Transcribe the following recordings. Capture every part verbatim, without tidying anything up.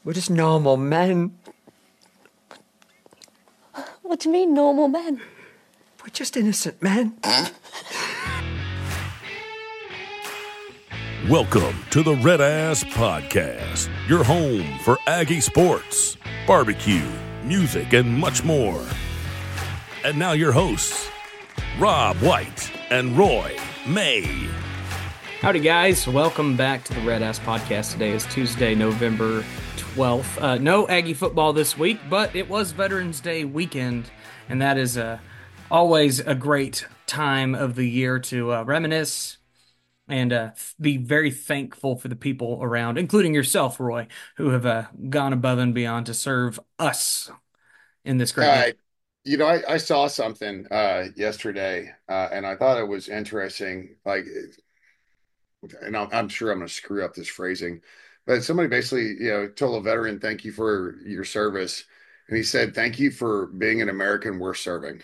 We're just normal men. What do you mean, normal men? We're just innocent men. Welcome to the Red Ass Podcast, your home for Aggie sports, barbecue, music, and much more. And now your hosts, Rob White and Roy May. Howdy, guys. Welcome back to the Red Ass Podcast. Today is Tuesday, November twelfth. Uh, no Aggie football this week, but it was Veterans Day weekend, and that is uh, always a great time of the year to uh, reminisce and uh, be very thankful for the people around, including yourself, Roy, who have uh, gone above and beyond to serve us in this great Uh, nation. you know, I, I saw something uh, yesterday, uh, and I thought it was interesting. Like, and I'm, I'm sure I'm going to screw up this phrasing, but somebody basically, you know, told a veteran, "Thank you for your service," and he said, "Thank you for being an American worth serving."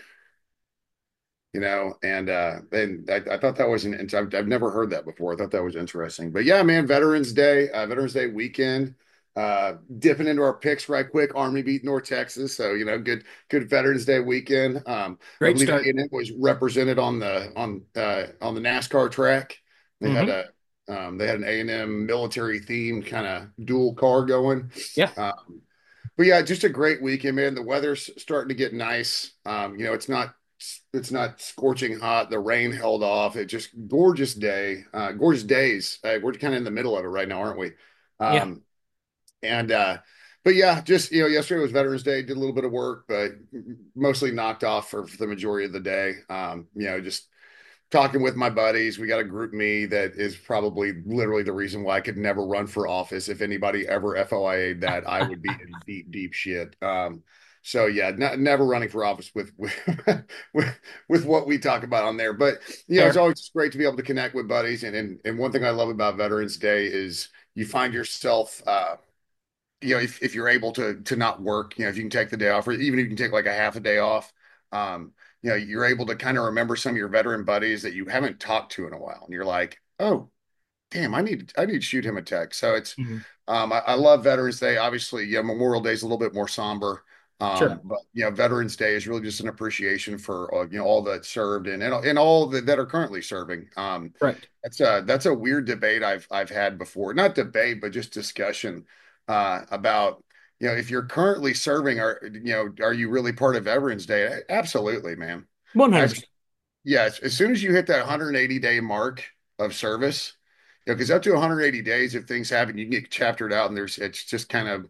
You know, and uh, and I, I thought that was an. I've, I've never heard that before. I thought that was interesting. But yeah, man, Veterans Day, uh, Veterans Day weekend. Uh, dipping into our picks right quick. Army beat North Texas, so you know, good good Veterans Day weekend. Um, I Great believe start. A and M was represented on the on uh, on the NASCAR track. They had Mhm. a um, they had an A and M military themed kind of dual car going. Yeah. Um, but yeah, just a great weekend, man. The weather's starting to get nice. Um, you know, it's not it's not scorching hot. The rain held off. It just gorgeous day, uh, gorgeous days. Uh, we're kind of in the middle of it right now, aren't we? Yeah. Um, and uh, but yeah, just you know, yesterday was Veterans Day. Did a little bit of work, but mostly knocked off for, for the majority of the day. Um, you know, just talking with my buddies. We got a group me that is probably literally the reason why I could never run for office. If anybody ever F O I A'd that, I would be in deep, deep shit. Um, so yeah, n- never running for office with, with with with what we talk about on there. But you know, it's Fair. always great to be able to connect with buddies. And and, and one thing I love about Veterans Day is you find yourself uh you know, if, if you're able to to not work, you know, if you can take the day off, or even if you can take like a half a day off, um, you know, you're able to kind of remember some of your veteran buddies that you haven't talked to in a while, and you're like, oh, damn, I need I need to shoot him a text. So it's, Mhm. um, I, I love Veterans Day. Obviously, yeah, Memorial Day is a little bit more somber, um, Sure. but you know, Veterans Day is really just an appreciation for uh, you know all that served and and, and all that, that are currently serving. Um, Right. that's a that's a weird debate I've I've had before. Not debate, but just discussion uh, about you know if you're currently serving, are you know are you really part of Veterans Day? Absolutely, man. As one hundred percent. yes, as soon as you hit that one hundred eighty day mark of service, you know, because up to one hundred eighty days, if things happen, you can get chaptered out, and there's it's just kind of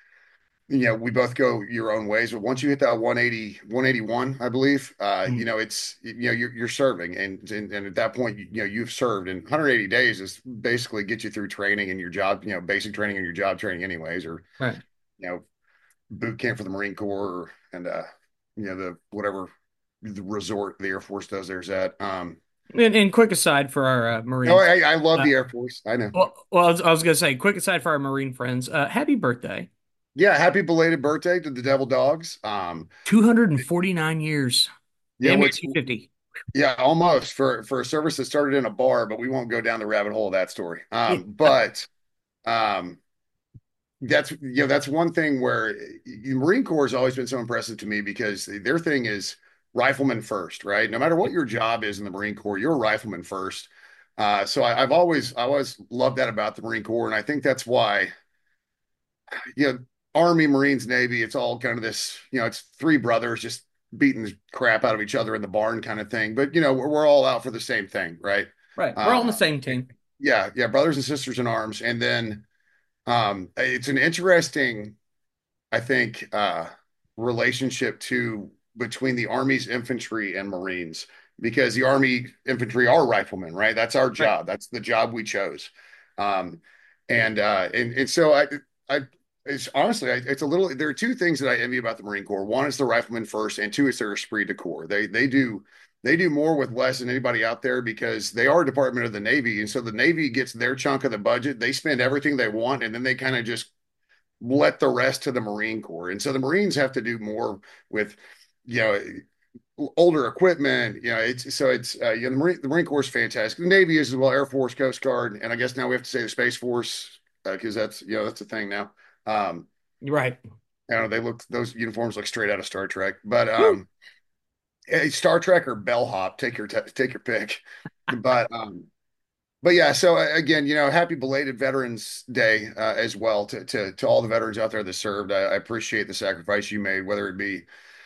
you know, we both go your own ways. But once you hit that one eighty, one eighty-one, I believe, uh, you know, it's, you know, you're, you're serving. And, and, and at that point, you, you know, you've served, and one hundred eighty days is basically get you through training and your job, you know, basic training and your job training anyways, or, Right. you know, boot camp for the Marine Corps or, and, uh, you know, the, whatever the resort the Air Force does there's at, um, And, and quick aside for our uh, no, Marine. I, I love Uh, the Air Force. I know. well, well, I was, I was going to say, quick aside for our Marine friends. Uh, happy birthday. Yeah. Happy belated birthday to the Devil Dogs. Um, two hundred forty-nine years. yeah, Damn near what's, two hundred fifty. Yeah, almost for for a service that started in a bar, but we won't go down the rabbit hole of that story. Yeah. Um, but um, that's you know that's one thing where the Marine Corps has always been so impressive to me because their thing is rifleman first, right? No matter what your job is in the Marine Corps, you're a rifleman first. Uh, so I, I've always I always loved that about the Marine Corps, and I think that's why you know Army, Marines, Navy, it's all kind of this you know it's three brothers just beating the crap out of each other in the barn kind of thing. But you know we're, we're all out for the same thing, right? Right. We're all on the Uh, same team. yeah, yeah, brothers and sisters in arms. And then um, it's an interesting, I think, uh, relationship to between the Army's infantry and Marines because the Army infantry are riflemen, right? That's our Right. job. That's the job we chose. Um, and uh, and and so I I it's honestly I, it's a little. There are two things that I envy about the Marine Corps. One is the riflemen first, and two is their esprit de corps. They they do they do more with less than anybody out there because they are a department of the Navy, and so the Navy gets their chunk of the budget. They spend everything they want, and then they kind of just let the rest to the Marine Corps. And so the Marines have to do more with, you know, older equipment. You know, it's so it's uh, you know the Marine, the Marine Corps is fantastic. The Navy is as well, Air Force, Coast Guard, and I guess now we have to say the Space Force because uh, that's you know that's a thing now. Um, Right. you know, they look those uniforms look straight out of Star Trek. But Woo. um, hey, Star Trek or bellhop, take your t- take your pick. But um, but yeah, so uh, again, you know, happy belated Veterans Day uh, as well to to to all the veterans out there that served. I, I appreciate the sacrifice you made, whether it be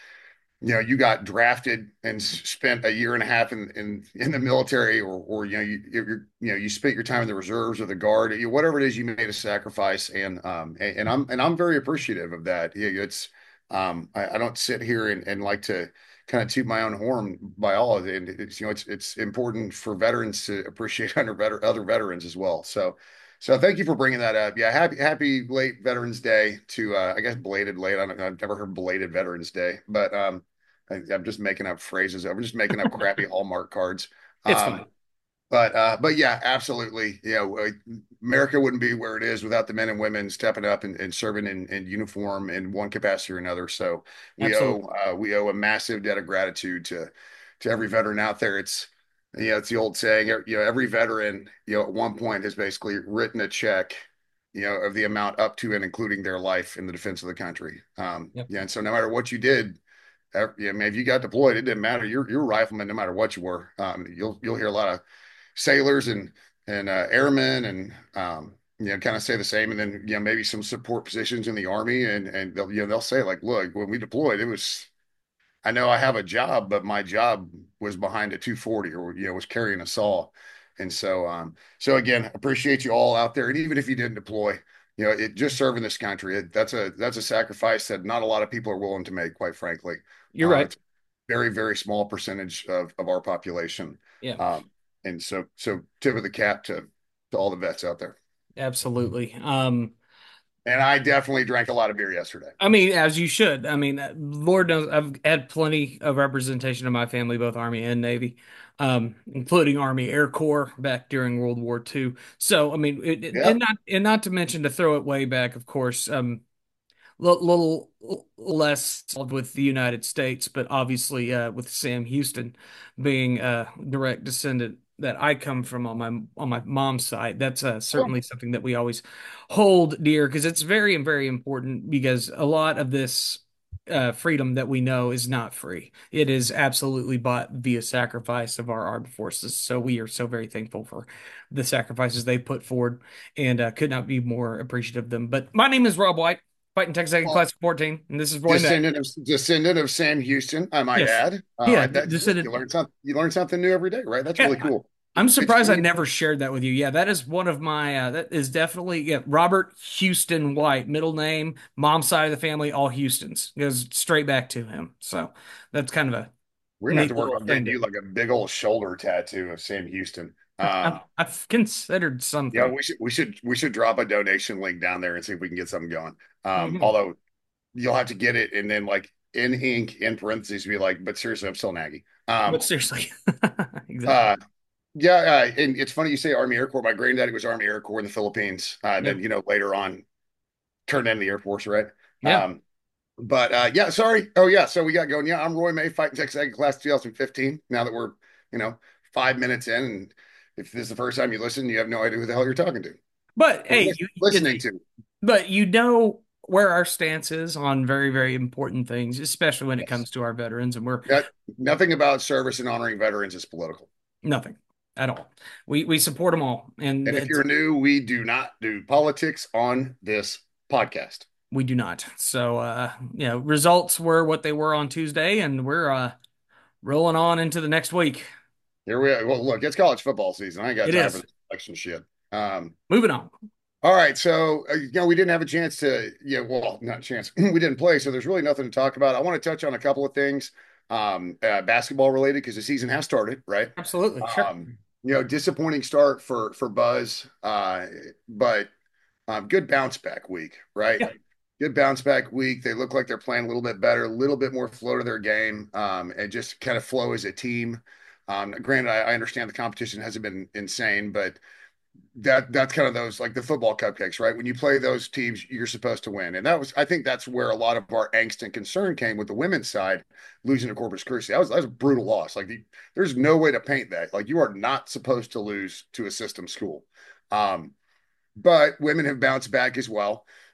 you know you got drafted and spent a year and a half in in, in the military, or or you know you you're, you know you spent your time in the reserves or the guard, you, whatever it is, you made a sacrifice, and um and, and I'm and I'm very appreciative of that. Yeah, it's um I, I don't sit here and, and like to kind of toot my own horn by all of it. And it's you know it's it's important for veterans to appreciate other veter other veterans as well. So. So thank you for bringing that up. Yeah, happy happy late Veterans Day to uh, I guess belated late. I don't, I've never heard belated Veterans Day, but um, I, I'm just making up phrases. I'm just making up crappy Hallmark cards. It's fine. Um, but uh, but yeah, absolutely. You know, uh, America wouldn't be where it is without the men and women stepping up and, and serving in, in uniform in one capacity or another. So we owe Absolutely. uh, we owe a massive debt of gratitude to to every veteran out there. It's you know, it's the old saying, you know, every veteran, you know, at one point has basically written a check, you know, of the amount up to and including their life in the defense of the country. Um, Yep. yeah, and so no matter what you did, uh, yeah, man, if you got deployed, it didn't matter. You're you're a rifleman, no matter what you were. Um, you'll you'll hear a lot of sailors and and uh, airmen and um, you know kind of say the same, and then you know maybe some support positions in the army, and and they'll you know they'll say like, look, when we deployed, it was I know I have a job, but my job was behind a two forty or you know was carrying a saw, and so um so again, appreciate you all out there, and even if you didn't deploy. You know, it just serving this country. It, that's a that's a sacrifice that not a lot of people are willing to make, quite frankly. You're Um, right. it's very, very small percentage of, of our population. Yeah. Um, and so, so tip of the cap to, to all the vets out there. Absolutely. Um, And I definitely drank a lot of beer yesterday. I mean, as you should. I mean, uh, Lord knows I've had plenty of representation of my family, both Army and Navy, um, including Army Air Corps back during World War Two. So, I mean, it, it- and Yep. not and not to mention to throw it way back, of course, um, little, little less involved with the United States, but obviously uh, with Sam Houston being a direct descendant that I come from on my on my mom's side. That's uh, certainly something that we always hold dear because it's very very important because a lot of this uh, freedom that we know is not free. It is absolutely bought via sacrifice of our armed forces. So we are so very thankful for the sacrifices they put forward and uh, could not be more appreciative of them. But my name is Rob White. Fighting Texas A Well, Class fourteen, and this is Roy Mack. descendant of descendant of Sam Houston, I might Yes. add. Uh, Yeah, I, d- that descendant. you learn something. You learn something new every day, right? That's really Yeah, cool. I'm It's surprised I funny. never shared that with you. Yeah, that is one of my, uh, that is definitely, yeah, Robert Houston White, middle name, mom's side of the family, all Houstons. Goes straight back to him. So that's kind of a We're gonna have to neat work little on thing getting to, you like a big old shoulder tattoo of Sam Houston. I've, Um, I've considered yeah, something. we should we should we should drop a donation link down there and see if we can get something going. Um, Mhm. although you'll have to get it and then like in ink in parentheses be like, but seriously, I'm still Nagy. But Um, seriously, exactly. uh, yeah, uh, and it's funny you say Army Air Corps. My granddaddy was Army Air Corps in the Philippines. Uh, and Yeah. then you know later on turned into the Air Force, right? Yeah. Um, but uh, yeah, sorry. Oh yeah, so we got going. Yeah, I'm Roy May, fighting Texas Ag Class twenty fifteen. Now that we're you know five minutes in, and if this is the first time you listen, you have no idea who the hell you're talking to But or hey, lis- you, listening to. but you know where our stance is on very, very important things, especially when it Yes. comes to our veterans, and we're That, nothing about service and honoring veterans is political. nothing at all. We we support them all, and And if it's, you're new, we do not do politics on this podcast. we do not. So, uh, you know, results were what they were on Tuesday, and we're uh, rolling on into the next week. Here we are. Well, look, it's college football season. I ain't got It time for is. this election shit. Um, Moving on. all right, so uh, you know we didn't have a chance to, yeah, well, not a chance. We didn't play, so there's really nothing to talk about. I want to touch on a couple of things, um, uh, basketball related because the season has started, right? Absolutely, sure. Um, you know, disappointing start for for Buzz, uh, but um, good bounce back week, right? Yeah. Good bounce back week. They look like they're playing a little bit better, a little bit more flow to their game, um, and just kind of flow as a team. Um, granted, I, I understand the competition hasn't been insane, but that that's kind of those like the football cupcakes, right? When you play those teams, you're supposed to win, and that was I think that's where a lot of our angst and concern came with the women's side losing to Corpus Christi. That was that was a brutal loss. Like the, there's no way to paint that. Like you are not supposed to lose to a system school. Um, but women have bounced back as well.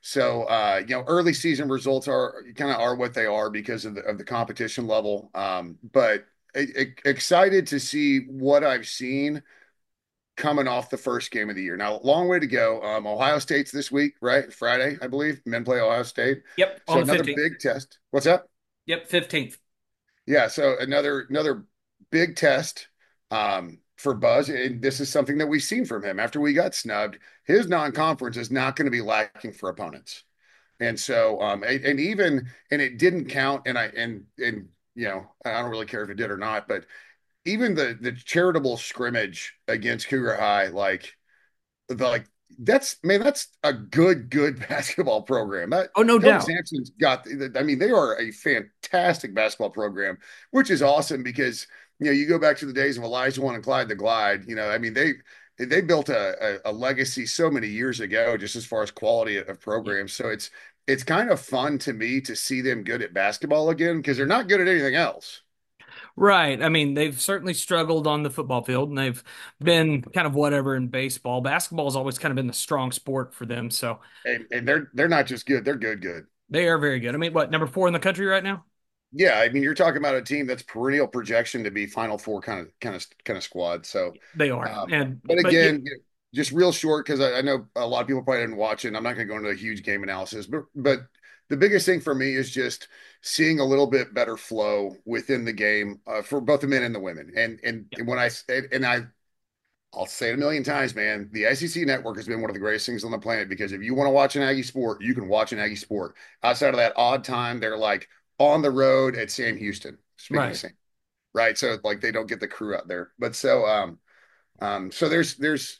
So, uh, you know, early season results are kind of are what they are because of the of the competition level. Um, but e- e- excited to see what I've seen coming off the first game of the year. Now, long way to go. Um, Ohio State's this week, right? Friday, I believe. Men play Ohio State. Yep, So on the another fifteenth. big test. What's up? Yep, fifteenth. Yeah, so another another big test um, for Buzz, and this is something that we've seen from him after we got snubbed. His non-conference is not going to be lacking for opponents, and so um, and, and even and it didn't count. And I and and you know I don't really care if it did or not, but even the the charitable scrimmage against Cougar High, like the like that's man, that's a good good basketball program. That Oh, no Kelvin doubt. Sampson's got. I mean, they are a fantastic basketball program, which is awesome because you know you go back to the days of Elijah One and Clyde the Glide. You know, I mean they they built a, a, a legacy so many years ago, just as far as quality of programs. So it's it's kind of fun to me to see them good at basketball again because they're not good at anything else. Right. I mean, they've certainly struggled on the football field and they've been kind of whatever in baseball. Basketball has always kind of been the strong sport for them. So And and they're they're not just good, they're good, good. they are very good. I mean, what, number four in the country right now? Yeah, I mean, you're talking about a team that's perennial projection to be Final Four kind of kind of kind of squad. So, They are. um, And, but but yeah, again, you know, just real short because I, I know a lot of people probably didn't watch it. And I'm not going to go into a huge game analysis, but but the biggest thing for me is just seeing a little bit better flow within the game uh, for both the men and the women. And and, yeah. and when I and I I'll say it a million times, man. The S E C network has been one of the greatest things on the planet because if you want to watch an Aggie sport, you can watch an Aggie sport. Outside of that odd time, they're like on the road at Sam Houston. Speaking of Right. Sam, right? So like they don't get the crew out there. But so um um so there's there's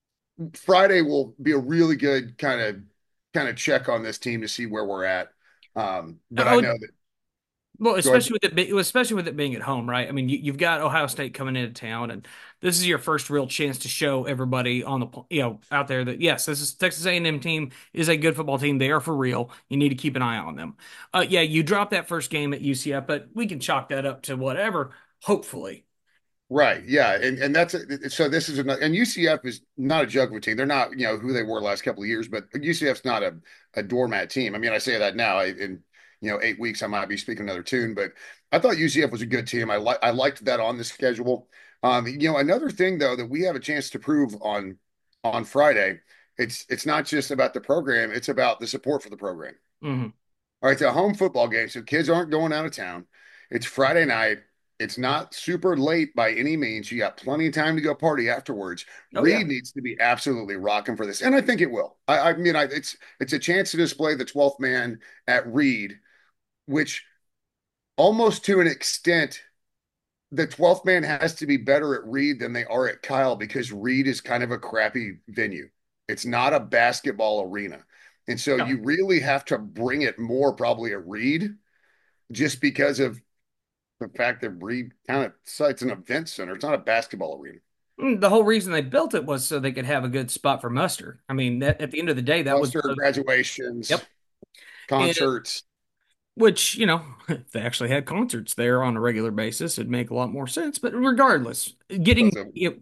Friday will be a really good kind of kind of check on this team to see where we're at. Um, but I Oh, know that well, go ahead. especially with it, be, especially with it being at home, right? I mean, you, you've got Ohio State coming into town, and this is your first real chance to show everybody on the, you know, out there that yes, this is Texas A and M team is a good football team. They are for real. You need to keep an eye on them. Uh, yeah, you dropped that first game at U C F, but we can chalk that up to whatever. Hopefully, Right. Yeah. And and that's so this is another and U C F is not a juggle team. They're not, you know, who they were the last couple of years, but U C F's not a, a doormat team. I mean, I say that now I, in, you know, eight weeks I might be speaking another tune, but I thought U C F was a good team. I like I liked that on the schedule. Um, you know, another thing though that we have a chance to prove on on Friday, it's it's not just about the program, it's about the support for the program. hmm All right, it's a home football game, so kids aren't going out of town. It's Friday night. It's not super late by any means. You got plenty of time to go party afterwards. oh yeah, Reed needs to be absolutely rocking for this, and I think it will. I, I mean, I, it's it's a chance to display the twelfth man at Reed, which almost to an extent, the twelfth man has to be better at Reed than they are at Kyle because Reed is kind of a crappy venue. It's not a basketball arena, and so no. you really have to bring it more probably at Reed just because of the fact that Reed kind of it's an event center. It's not a basketball arena. Mm, The whole reason they built it was so they could have a good spot for muster. I mean, that, at the end of the day, that was Cluster one of, graduations, yep. And concerts. which, you know, if they actually had concerts there on a regular basis, it'd make a lot more sense. But regardless, getting So, you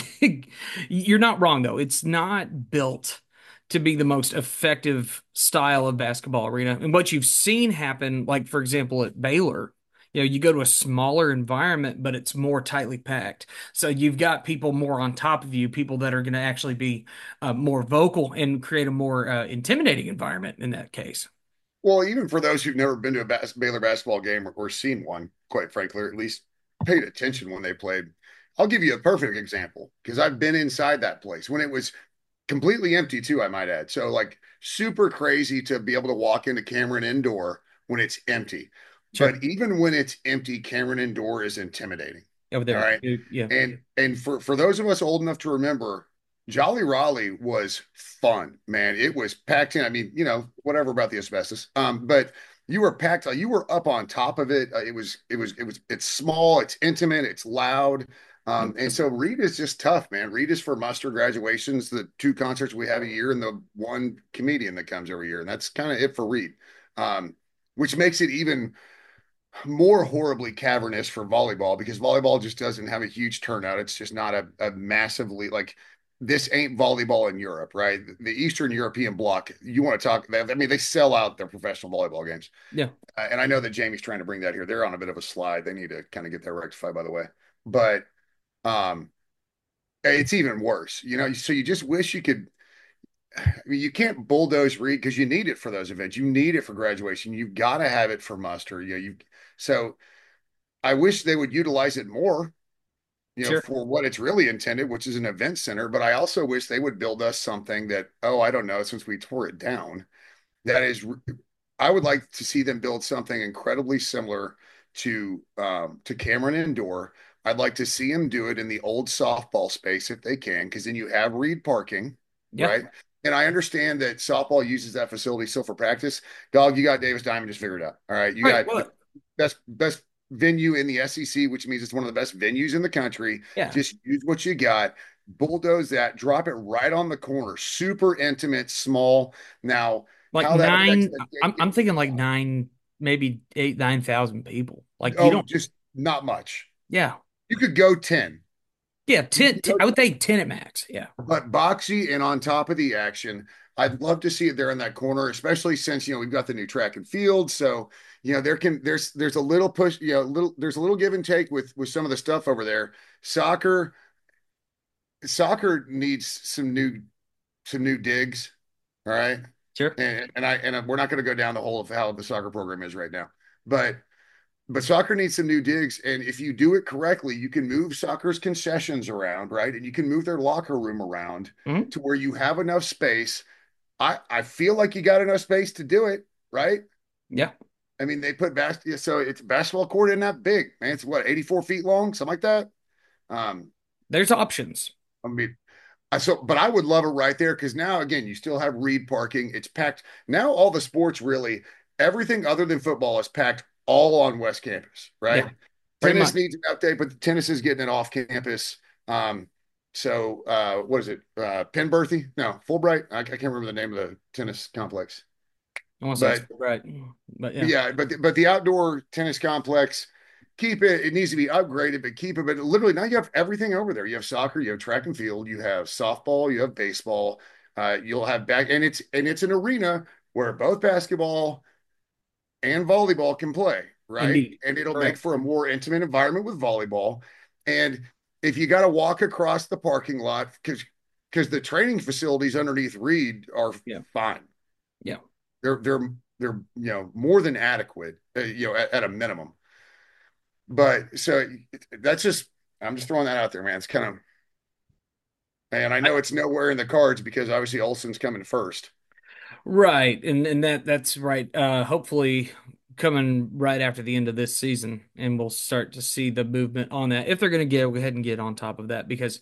you're not wrong though. It's not built to be the most effective style of basketball arena. And what you've seen happen, like for example at Baylor, you know, you go to a smaller environment, but it's more tightly packed. So you've got people more on top of you, people that are going to actually be uh, more vocal and create a more uh, intimidating environment in that case. well, even for those who've never been to a bas- Baylor basketball game or, or seen one, quite frankly, or at least paid attention when they played, I'll give you a perfect example because I've been inside that place when it was completely empty too, I might add. So like super crazy to be able to walk into Cameron Indoor when it's empty. Sure. But even when it's empty, Cameron Indoor is intimidating. Over All there. right. Yeah. And and for for those of us old enough to remember, Jolly Raleigh was fun, man. It was packed in. I mean, you know, whatever about the asbestos. Um, but you were packed, you were up on top of it. Uh, it was, it was, it was, it's small, it's intimate, it's loud. Um, and so Reed is just tough, man. Reed is for muster graduations, the two concerts we have a year, and the one comedian that comes every year. And that's kind of it for Reed. Um, which makes it even more horribly cavernous for volleyball because volleyball just doesn't have a huge turnout. It's just not a, a massively like this ain't volleyball in Europe, right? The Eastern European bloc, you want to talk, I mean, they sell out their professional volleyball games. Yeah. Uh, and I know that Jamie's trying to bring that here. They're on a bit of a slide. They need to kind of get that rectified, by the way. But um, it's even worse, you know. So you just wish you could. I mean, you can't bulldoze Reed because you need it for those events. You need it for graduation. You've got to have it for muster. You know, you. So I wish they would utilize it more, you know, Sure. for what it's really intended, which is an event center. But I also wish they would build us something that, oh, I don't know, since we tore it down, that is, I would like to see them build something incredibly similar to um, to Cameron Indoor. I'd like to see them do it in the old softball space if they can, because then you have Reed parking, Yeah. right? And I understand that softball uses that facility still for practice. Dog, you got Davis Diamond, just figure it out. All right. You Right. got Well, best best venue in the S E C, which means it's one of the best venues in the country. yeah. Just use what you got, bulldoze that, drop it right on the corner. Super intimate, small. Now, Like how that affects nine, the I'm, game. I'm thinking like nine, maybe eight, nine thousand people. Like you Oh, don't, just not much. yeah. You could go ten. Yeah. ten, ten I would think ten at max. Yeah. But boxy and on top of the action, I'd love to see it there in that corner, especially since, you know, we've got the new track and field. So, you know, there can there's there's a little push, you know, little there's a little give and take with with some of the stuff over there. Soccer, soccer needs some new some new digs. All right. Sure. And and I and we're not going to go down the whole of how the soccer program is right now. But but soccer needs some new digs. And if you do it correctly, you can move soccer's concessions around, right? And you can move their locker room around Mhm. to where you have enough space. I, I feel like you got enough space to do it, right? Yeah. I mean, they put basketball, so it's basketball court isn't that big, man. It's what, eighty-four feet long, something like that. Um, There's options. I mean, I so, but I would love it right there because now, again, you still have Reed parking. It's packed. Now, all the sports really, everything other than football is packed all on West Campus, right? Yeah, pretty Tennis much. needs an update, but the tennis is getting it off campus. Um, so uh, what is it? Uh, Penberthy? No, Fulbright. I, I can't remember the name of the tennis complex. I want to say But it's right. But yeah. yeah, but the, but the outdoor tennis complex, keep it. It needs to be upgraded, but keep it. But literally now you have everything over there. You have soccer, you have track and field, you have softball, you have baseball. Uh, you'll have back, and it's and it's an arena where both basketball and volleyball can play, right? Indeed. And it'll make Correct. for a more intimate environment with volleyball. And if you got to walk across the parking lot, because because the training facilities underneath Reed are Yeah. fine. Yeah. They're they're they're you know more than adequate, uh, you know, at, at a minimum. But so that's just I'm just throwing that out there, man. It's kind of, and I know it's nowhere in the cards because obviously Olson's coming first. Right. And and that that's right. Uh hopefully coming right after the end of this season, and we'll start to see the movement on that. If they're going to get, go ahead and get on top of that, because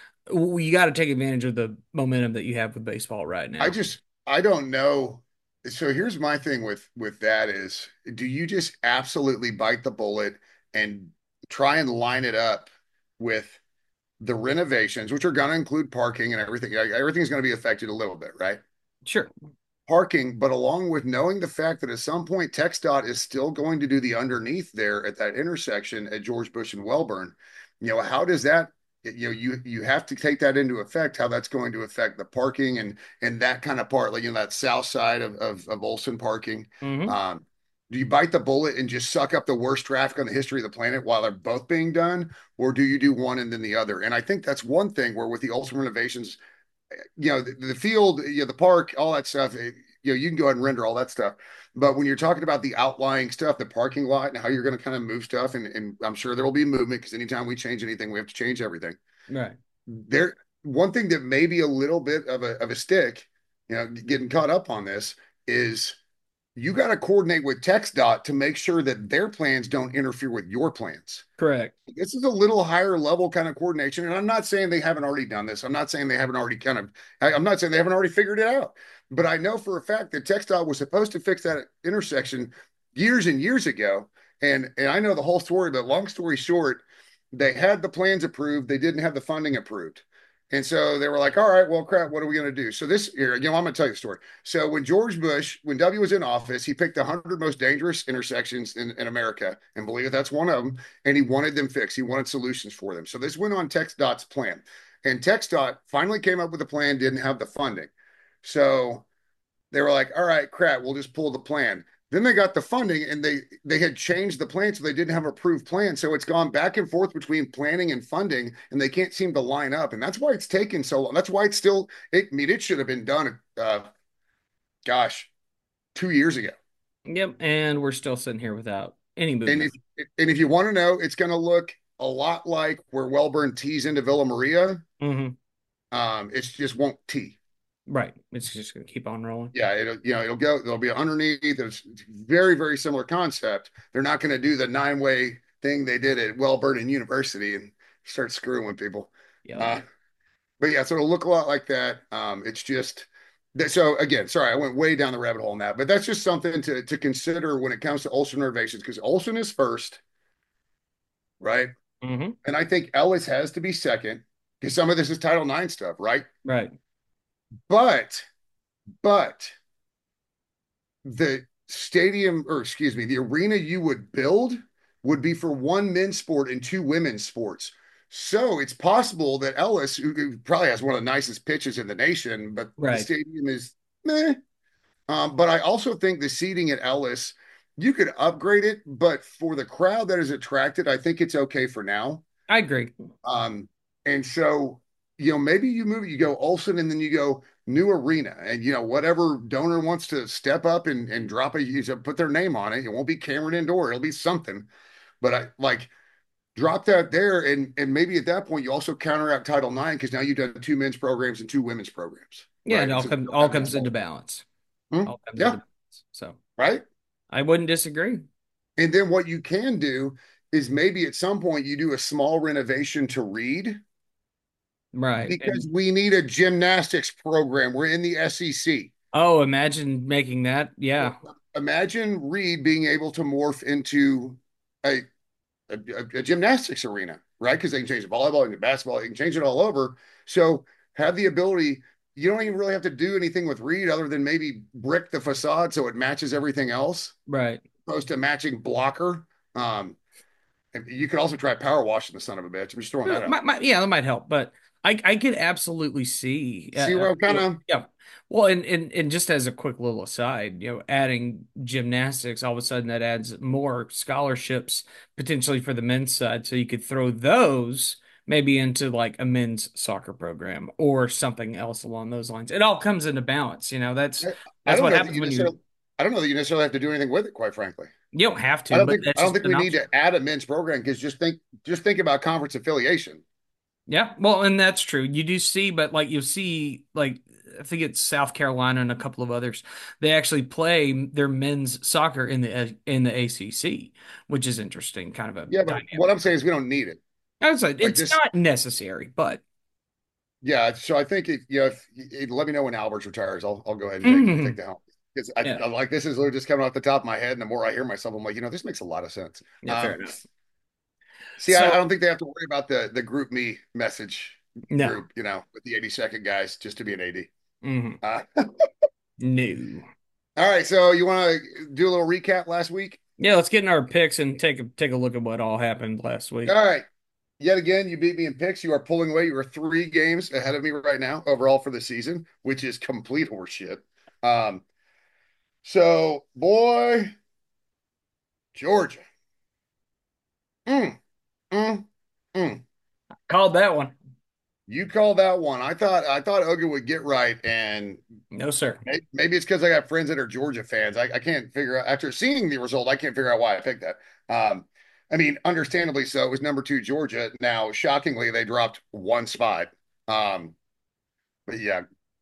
you got to take advantage of the momentum that you have with baseball right now. I just I don't know. So here's my thing with with that is, do you just absolutely bite the bullet and try and line it up with the renovations, which are going to include parking and everything? Everything's going to be affected a little bit, right? Sure. Parking, but along with knowing the fact that at some point TxDOT is still going to do the underneath there at that intersection at George Bush and Welburn. You know, how does that, you know, you you have to take that into effect, how that's going to affect the parking and and that kind of part, like, you know, that south side of of, of Olson parking. Mhm. Um, do you bite the bullet and just suck up the worst traffic on the history of the planet while they're both being done, or do you do one and then the other? And I think that's one thing where with the Olson renovations, you know, the, the field, you know, the park, all that stuff, it, you know, you can go ahead and render all that stuff. But when you're talking about the outlying stuff, the parking lot and how you're going to kind of move stuff, and, and I'm sure there will be movement because anytime we change anything, we have to change everything. Right. There, one thing that may be a little bit of a, of a stick, you know, getting caught up on this is you got to coordinate with TxDOT to make sure that their plans don't interfere with your plans. Correct. This is a little higher level kind of coordination. And I'm not saying they haven't already done this. I'm not saying they haven't already kind of, I'm not saying they haven't already figured it out. But I know for a fact that TxDOT was supposed to fix that intersection years and years ago. And, and I know the whole story, but long story short, they had the plans approved. They didn't have the funding approved. And so they were like, all right, well, crap, what are we going to do? So this here, you know, I'm going to tell you the story. So when George Bush, when W was in office, he picked the one hundred most dangerous intersections in, in America, and believe it, that's one of them. And he wanted them fixed. He wanted solutions for them. So this went on TxDOT's plan. And TxDOT finally came up with a plan, didn't have the funding. So they were like, all right, crap, we'll just pull the plan. Then they got the funding and they they had changed the plan, so they didn't have an approved plan. So it's gone back and forth between planning and funding, and they can't seem to line up. And that's why it's taken so long. That's why it's still, it, I mean, it should have been done, uh, gosh, two years ago. Yep, and we're still sitting here without any And movement. if and if you want to know, it's going to look a lot like where Welburn tees into Villa Maria. Hmm. Um, it's just won't tee. Right. It's just going to keep on rolling. Yeah, it'll you know it'll go. There'll be underneath. It's very very similar concept. They're not going to do the nine way thing they did at Welburn University and start screwing people. Yeah. Uh, but yeah, so it'll look a lot like that. Um, it's just that. So again, sorry, I went way down the rabbit hole on that, but that's just something to to consider when it comes to Olsen renovations because Olsen is first, right? Hmm. And I think Ellis has to be second because some of this is Title nine stuff, right? Right. But but the stadium, or excuse me, the arena you would build would be for one men's sport and two women's sports. So it's possible that Ellis, who, who probably has one of the nicest pitches in the nation, but the Right. stadium is meh. Um, but I also think the seating at Ellis, you could upgrade it, but for the crowd that is attracted, I think it's okay for now. I agree. Um, and so, you know, maybe you move it, you go Olsen and then you go new arena. And, you know, whatever donor wants to step up and, and drop a, you know, put their name on it. It won't be Cameron Indoor, it'll be something. But I like drop that there. And and maybe at that point you also counteract Title nine because now you've done two men's programs and two women's programs. Yeah, Right. it all So, comes all comes into balance. hmm? All comes Yeah, into balance. So right. I wouldn't disagree. And then what you can do is maybe at some point you do a small renovation to Reed Right. because And we need a gymnastics program. We're in the S E C. oh, imagine making that. Yeah. Imagine Reed being able to morph into a, a, a gymnastics arena, right? Because they can change the volleyball into basketball, they can change it all over. So have the ability. You don't even really have to do anything with Reed other than maybe brick the facade so it matches everything else, Right. opposed to matching blocker. Um, and you could also try power washing the son of a bitch. I'm just throwing that Well, out. might- might- yeah, that might help, but I I could absolutely see. Uh, See uh, where I'm you kind know, of yeah. Well, and, and and just as a quick little aside, you know, adding gymnastics, all of a sudden that adds more scholarships potentially for the men's side, so you could throw those maybe into like a men's soccer program or something else along those lines. It all comes into balance, you know. That's I that's don't what know that happens you when you necessarily I don't know that you necessarily have to do anything with it, quite frankly. you don't have I to, don't but think that's I don't just think an we need option. to add a men's program because just think just think about conference affiliation. Yeah, well, and that's true. You do see, but like you see, like I think it's South Carolina and a couple of others. They actually play their men's soccer in the in the A C C, which is interesting, kind of a Yeah, but what I'm dynamic. saying is we don't need it. I was like, Like it's this, not necessary, but yeah. So I think if you know, if, if- let me know when Alberts retires. I'll I'll go ahead and take take mhm, the helm because I, yeah, I like this is literally just coming off the top of my head, and the more I hear myself, I'm like, you know, this makes a lot of sense. yeah, fair Um, enough. see, I, I So don't think they have to worry about the the group me message no, group, you know, with the eighty second guys just to be an A D. hmm Uh, no, all right, so you want to do a little recap last week? yeah. Let's get in our picks and take a take a look at what all happened last All week. right. Yet again, you beat me in picks. You are pulling away. You are three games ahead of me right now overall for the season, which is complete horseshit. Um, so boy, Georgia. Mm, mm, mm. Called that one. You call that one. I thought I thought Oga would get right, and No, sir. may- maybe it's because I got friends that are Georgia fans. I, I can't figure out after seeing the result, I can't figure out why I picked that. Um, I mean, understandably so. It was number two Georgia. Now, shockingly, they dropped one spot. Um, but yeah,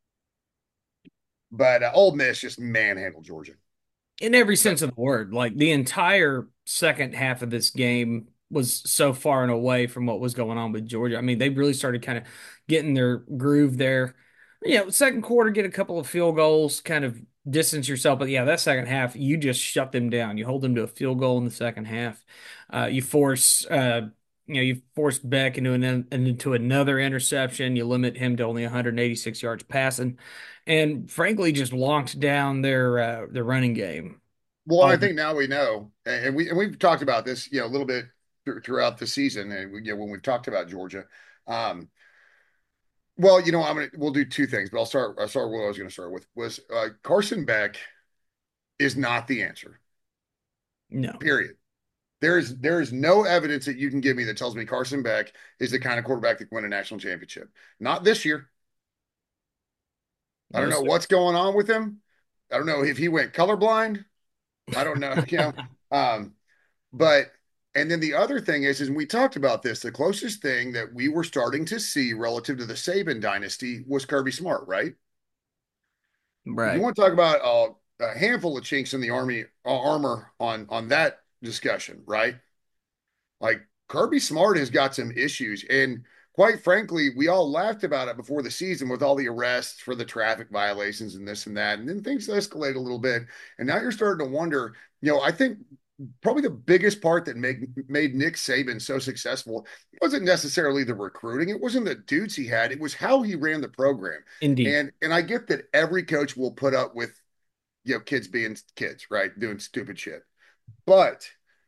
but uh, Ole Miss just manhandled Georgia. In every But sense of the word. Like the entire second half of this game was so far and away from what was going on with Georgia. I mean, they really started kind of getting their groove there. You know, second quarter, get a couple of field goals, kind of distance yourself. But yeah, that second half, you just shut them down. You hold them to a field goal in the second half. Uh, you force, uh, you know, you force Beck into an into another interception. You limit him to only one hundred eighty-six yards passing, and frankly, just locked down their uh, their running game. well, I All think now we know, and we and we've talked about this, you know, a little bit th- throughout the season, and we, you know, when we've talked about Georgia. Um, Well, you know, I'm gonna we'll do two things, but I'll start. I'll start with what I was going to start with was uh, Carson Beck is not the answer. No, Period. There's there's no evidence that you can give me that tells me Carson Beck is the kind of quarterback that can win a national championship. Not this year. I don't no, know sir. what's going on with him. I don't know if he went colorblind. I don't know, you know. Um, but and then the other thing is, is we talked about this. The closest thing that we were starting to see relative to the Saban dynasty was Kirby Smart, right? If you Right. want to talk about uh, a handful of chinks in the army uh, armor on on that discussion, right? Like Kirby Smart has got some issues, and quite frankly, we all laughed about it before the season with all the arrests for the traffic violations and this and that, and then things escalate a little bit, and now you're starting to wonder. You know, I think probably the biggest part that made made Nick Saban so successful wasn't necessarily the recruiting. It wasn't the dudes he had. It was how he ran the program. Indeed. And and I get that every coach will put up with you know kids being kids, right, doing stupid shit. But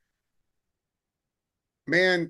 man,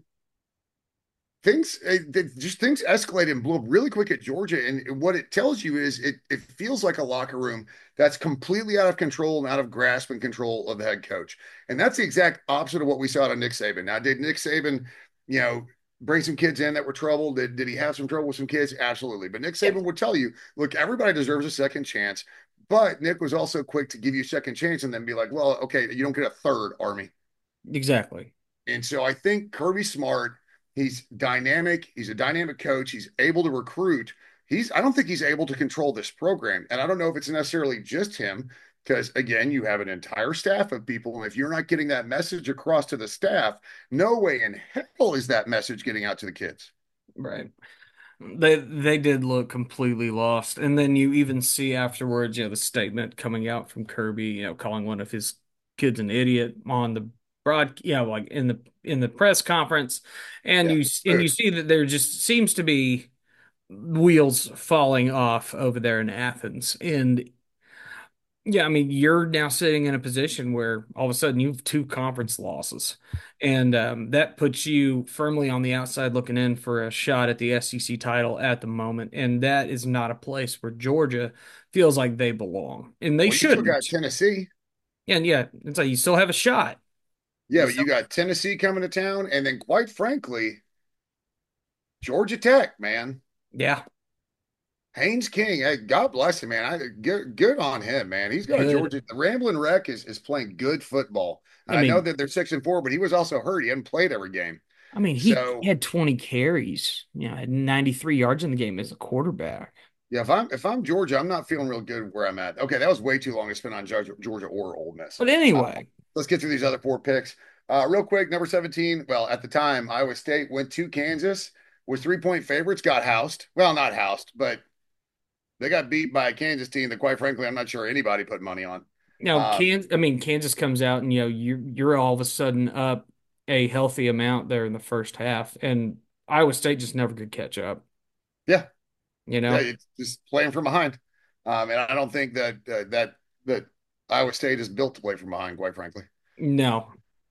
things eh, just things escalated and blew up really quick at Georgia. And what it tells you is it it feels like a locker room that's completely out of control and out of grasp and control of the head coach. And that's the exact opposite of what we saw to Nick Saban. Now, did Nick Saban, you know, bring some kids in that were trouble? Did, did he have some trouble with some kids? Absolutely. But Nick Yes. Saban would tell you, look, everybody deserves a second chance. But Nick was also quick to give you a second chance and then be like, well, okay, you don't get a third, Army. Exactly. And so I think Kirby Smart, he's dynamic. He's a dynamic coach. He's able to recruit. He's I don't think he's able to control this program. And I don't know if it's necessarily just him, because again, you have an entire staff of people. And if you're not getting that message across to the staff, no way in hell is that message getting out to the kids. Right. They they did look completely lost. And then you even see afterwards, you know, the statement coming out from Kirby, you know, calling one of his kids an idiot on the broad, you know, like in the in the press conference. And Yeah. you and you Food. see that there just seems to be wheels falling off over there in Athens. And yeah, I mean, you're now sitting in a position where all of a sudden you have two conference losses, and um, that puts you firmly on the outside looking in for a shot at the S E C title at the moment. And that is not a place where Georgia feels like they belong, and they Well, you still got shouldn't. Tennessee. And yeah, it's like you still have a shot. Yeah, You but you still- got Tennessee coming to town. And then quite frankly, Georgia Tech, man. yeah, Haynes King, hey, God bless him, man. I good, good on him, man. He's got a good. Georgia. The Ramblin' Wreck is is playing good football. I I know mean, that they're six and four, but he was also hurt. He hadn't played every game. I mean, he So had twenty carries, you know, had ninety-three yards in the game as a quarterback. yeah, if I'm if I'm Georgia, I'm not feeling real good where I'm at. Okay, that was way too long to spend on Georgia, Georgia or Ole Miss. But Uh, anyway, let's get through these other four picks. Uh, real quick, number seventeen. Well, at the time, Iowa State went to Kansas, was three point favorites, got housed. Well, not housed, but they got beat by a Kansas team that, quite frankly, I'm not sure anybody put money on. you know, Um, Kansas, I mean, Kansas comes out and, you know, you're, you're all of a sudden up a healthy amount there in the first half. And Iowa State just never could catch up, yeah, you yeah, know? it's just playing from behind. Um, and I don't think that uh, that that Iowa State is built to play from behind, quite frankly. No.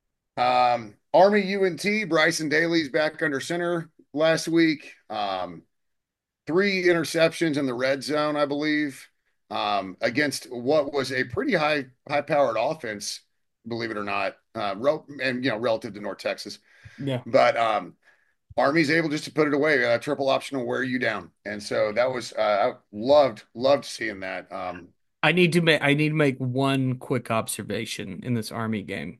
Um, Army U N T, Bryson Daly's back under center last week. Um, three interceptions in the red zone, I believe, um, against what was a pretty high high powered offense, believe it or not, uh, rel- and you know relative to North Texas. Yeah. But um, Army's able just to put it away. A triple option will wear you down, and so that was uh, I loved loved seeing that. Um, I need to make, I need to make one quick observation in this Army game.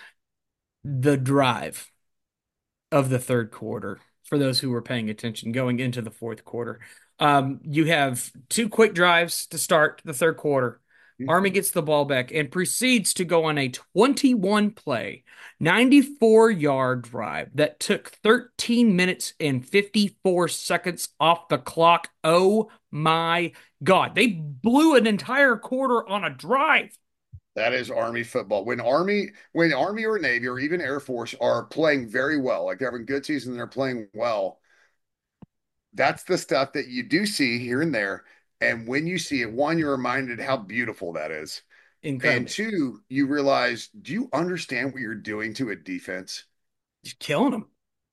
The drive of the third quarter, for those who were paying attention going into the fourth quarter. Um, you have two quick drives to start the third quarter. Army gets the ball back and proceeds to go on a twenty-one play, ninety-four yard drive that took thirteen minutes and fifty-four seconds off the clock. Oh my God. They blew an entire quarter on a drive. that is Army football. When Army, when Army or Navy or even Air Force are playing very well, like they're having good season, they're playing well. That's the stuff that you do see here and there. And when you see it, one, you're reminded how beautiful that is. And Incredible. two, you realize, do you understand what you're doing to a defense? Just killing them.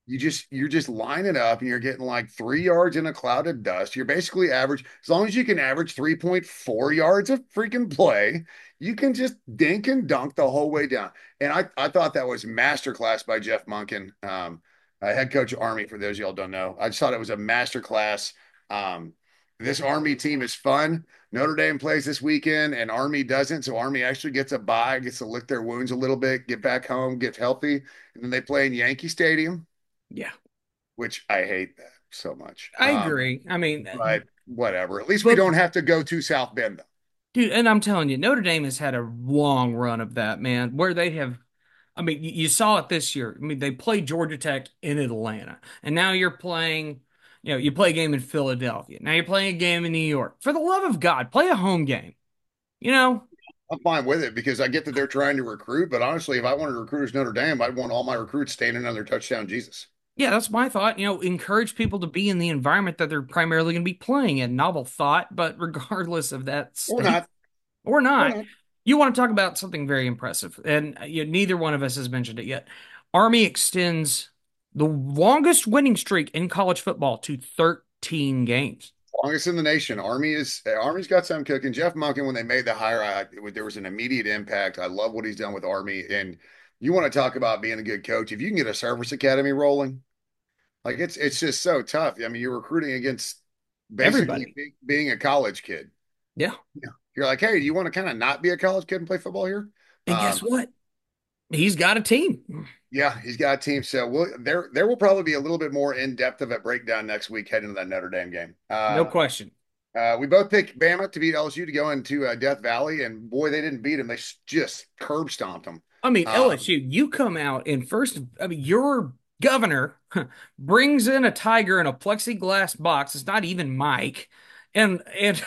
you just you're just lining up and you're getting like three yards in a cloud of dust. You're basically average as long as you can average three point four yards of freaking play, you can just dink and dunk the whole way down. And I I thought that was masterclass by Jeff Monken, um, uh, head coach of Army. For those of y'all don't know, I just thought it was a masterclass. Um, this Army team is fun. Notre Dame plays this weekend and Army doesn't. So Army actually gets a bye, gets to lick their wounds a little bit, get back home, get healthy. And then they play in Yankee Stadium, Yeah, which I hate that so much. I Um, agree. I mean, but whatever. At least we but don't have to go to South Bend, though. dude, and I'm telling you, Notre Dame has had a long run of that, man, where they have. I mean, you you saw it this year. I mean, they played Georgia Tech in Atlanta, and now you're playing. You know, you play a game in Philadelphia. Now you're playing a game in New York. For the love of God, play a home game. You know, I'm fine with it because I get that they're trying to recruit. But honestly, if I wanted to recruit as Notre Dame, I'd want all my recruits standing on their touchdown Jesus. yeah, that's my thought. You know, encourage people to be in the environment that they're primarily going to be playing in. Novel thought, but regardless of that Or state not. or Or not, not. you want to talk about something very impressive, and uh, you know, neither one of us has mentioned it yet. Army extends the longest winning streak in college football to thirteen games. Longest in the nation. Army is Army's got some cooking. Jeff Monken, when they made the hire, I, it, there was an immediate impact. I love what he's done with Army. And you want to talk about being a good coach. If you can get a service academy rolling, like it's it's just so tough. I mean, you're recruiting against basically Everybody. be, being a college kid. Yeah. Yeah. You're like, hey, do you want to kind of not be a college kid and play football here? And Um, guess what? He's got a team. yeah, he's got a team. So we'll, there there will probably be a little bit more in depth of a breakdown next week heading to that Notre Dame game. No Uh, question. uh, we both picked Bama to beat L S U to go into uh, Death Valley, and boy, they didn't beat them. They s- just curb stomped them. I mean, Um, L S U, you come out and first, I mean, your governor brings in a tiger in a plexiglass box. It's not even Mike, and and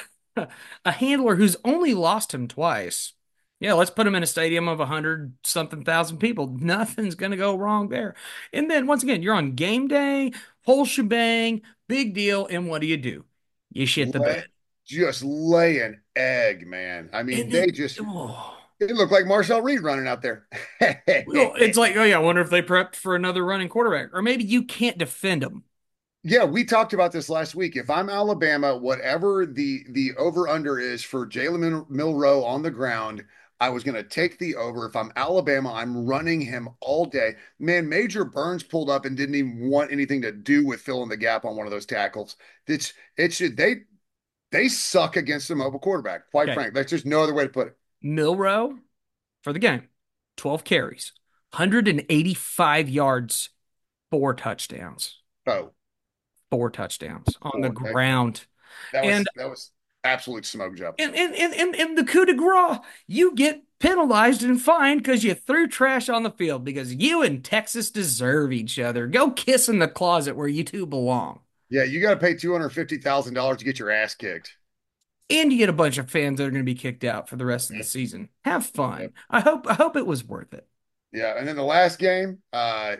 a handler who's only lost him twice. Yeah, let's put him in a stadium of a hundred something thousand people. Nothing's gonna go wrong there. And then once again, you're on game day, whole shebang, big deal. And what do you do? You shit the lay, bed. just lay an egg, man. I mean, And they then, just oh. it looked like Marcel Reed running out there. Well, it's like, oh yeah, I wonder if they prepped for another running quarterback, or maybe you can't defend them. Yeah, we talked about this last week. If I'm Alabama, whatever the the over under is for Jalen Milroe on the ground, I was going to take the over. If I'm Alabama, I'm running him all day. Man, Major Burns pulled up and didn't even want anything to do with filling the gap on one of those tackles. It's it should they they suck against a mobile quarterback. Quite Okay, frank, that's just no other way to put it. Milrow for the game, twelve carries, one hundred eighty-five yards, four touchdowns, Oh, four touchdowns on the boy, that, ground, that and was that was absolute smoke job. and and and and, and the coup de grace, you get penalized and fined because you threw trash on the field because you and Texas deserve each other. Go kiss in the closet where you two belong. Yeah, you got to pay two hundred fifty thousand dollars to get your ass kicked. And you get a bunch of fans that are going to be kicked out for the rest of the Yep. season. Have Yep. fun. I hope I hope it was worth it. Yeah, and then the last game, uh,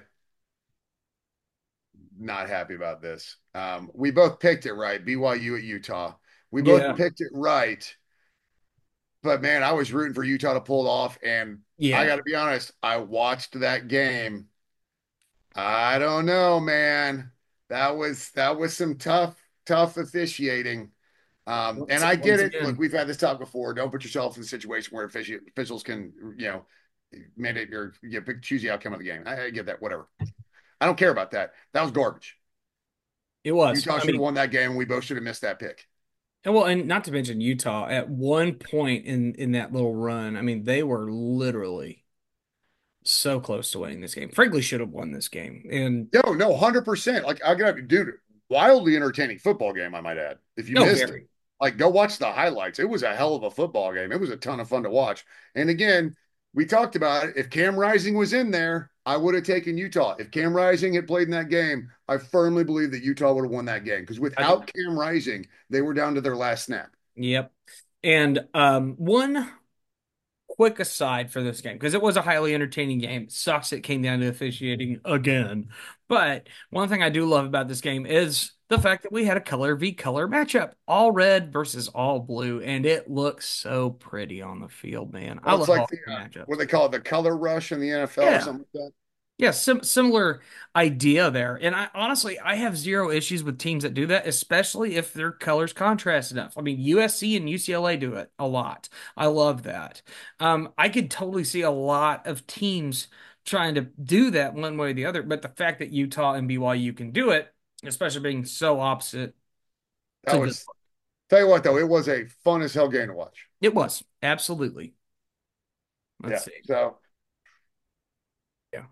not happy about this. Um, we both picked it right, B Y U at Utah. We both Yeah. picked it right, but man, I was rooting for Utah to pull it off, and I Yeah. got to be honest, I watched that game. I don't know, man. That was that was some tough, tough officiating. Um, and Once, I get once it. Look, again, we've had this talk before. Don't put yourself in a situation where offici- officials can, you know, mandate your you pick, choose the outcome of the game. I, I get that. Whatever. I don't care about that. That was garbage. it was. Utah I should have mean, won that game. We both should have missed that pick. and well, and not to mention Utah at one point in in that little run. I mean, they were literally so close to winning this game. Frankly, should have won this game. And No, no, one hundred percent. Like, I got to, dude, wildly entertaining football game, I might add. If you no, missed it, Gary. like, go watch the highlights. It was a hell of a football game. It was a ton of fun to watch. And again, we talked about it. If Cam Rising was in there, I would have taken Utah. If Cam Rising had played in that game, I firmly believe that Utah would have won that game because I, without Cam Rising, they were down to their last snap. yep. And um, one quick aside for this game because it was a highly entertaining game. It sucks it came down to officiating again. But one thing I do love about this game is the fact that we had a color v color matchup, all red versus all blue, and it looks so pretty on the field, man. I Well, it's love like all the, the uh, matchups. what do they call it, the color rush in the N F L or Yeah. something like that. Yeah, sim similar idea there. And I honestly, I have zero issues with teams that do that, especially if their colors contrast enough. I mean, U S C and U C L A do it a lot. I love that. Um, I could totally see a lot of teams trying to do that one way or the other, but the fact that Utah and B Y U can do it, especially being so opposite, it's That a good was look. tell you what though, it was a fun as hell game to watch. It was absolutely. Let's Yeah. see. So Yeah.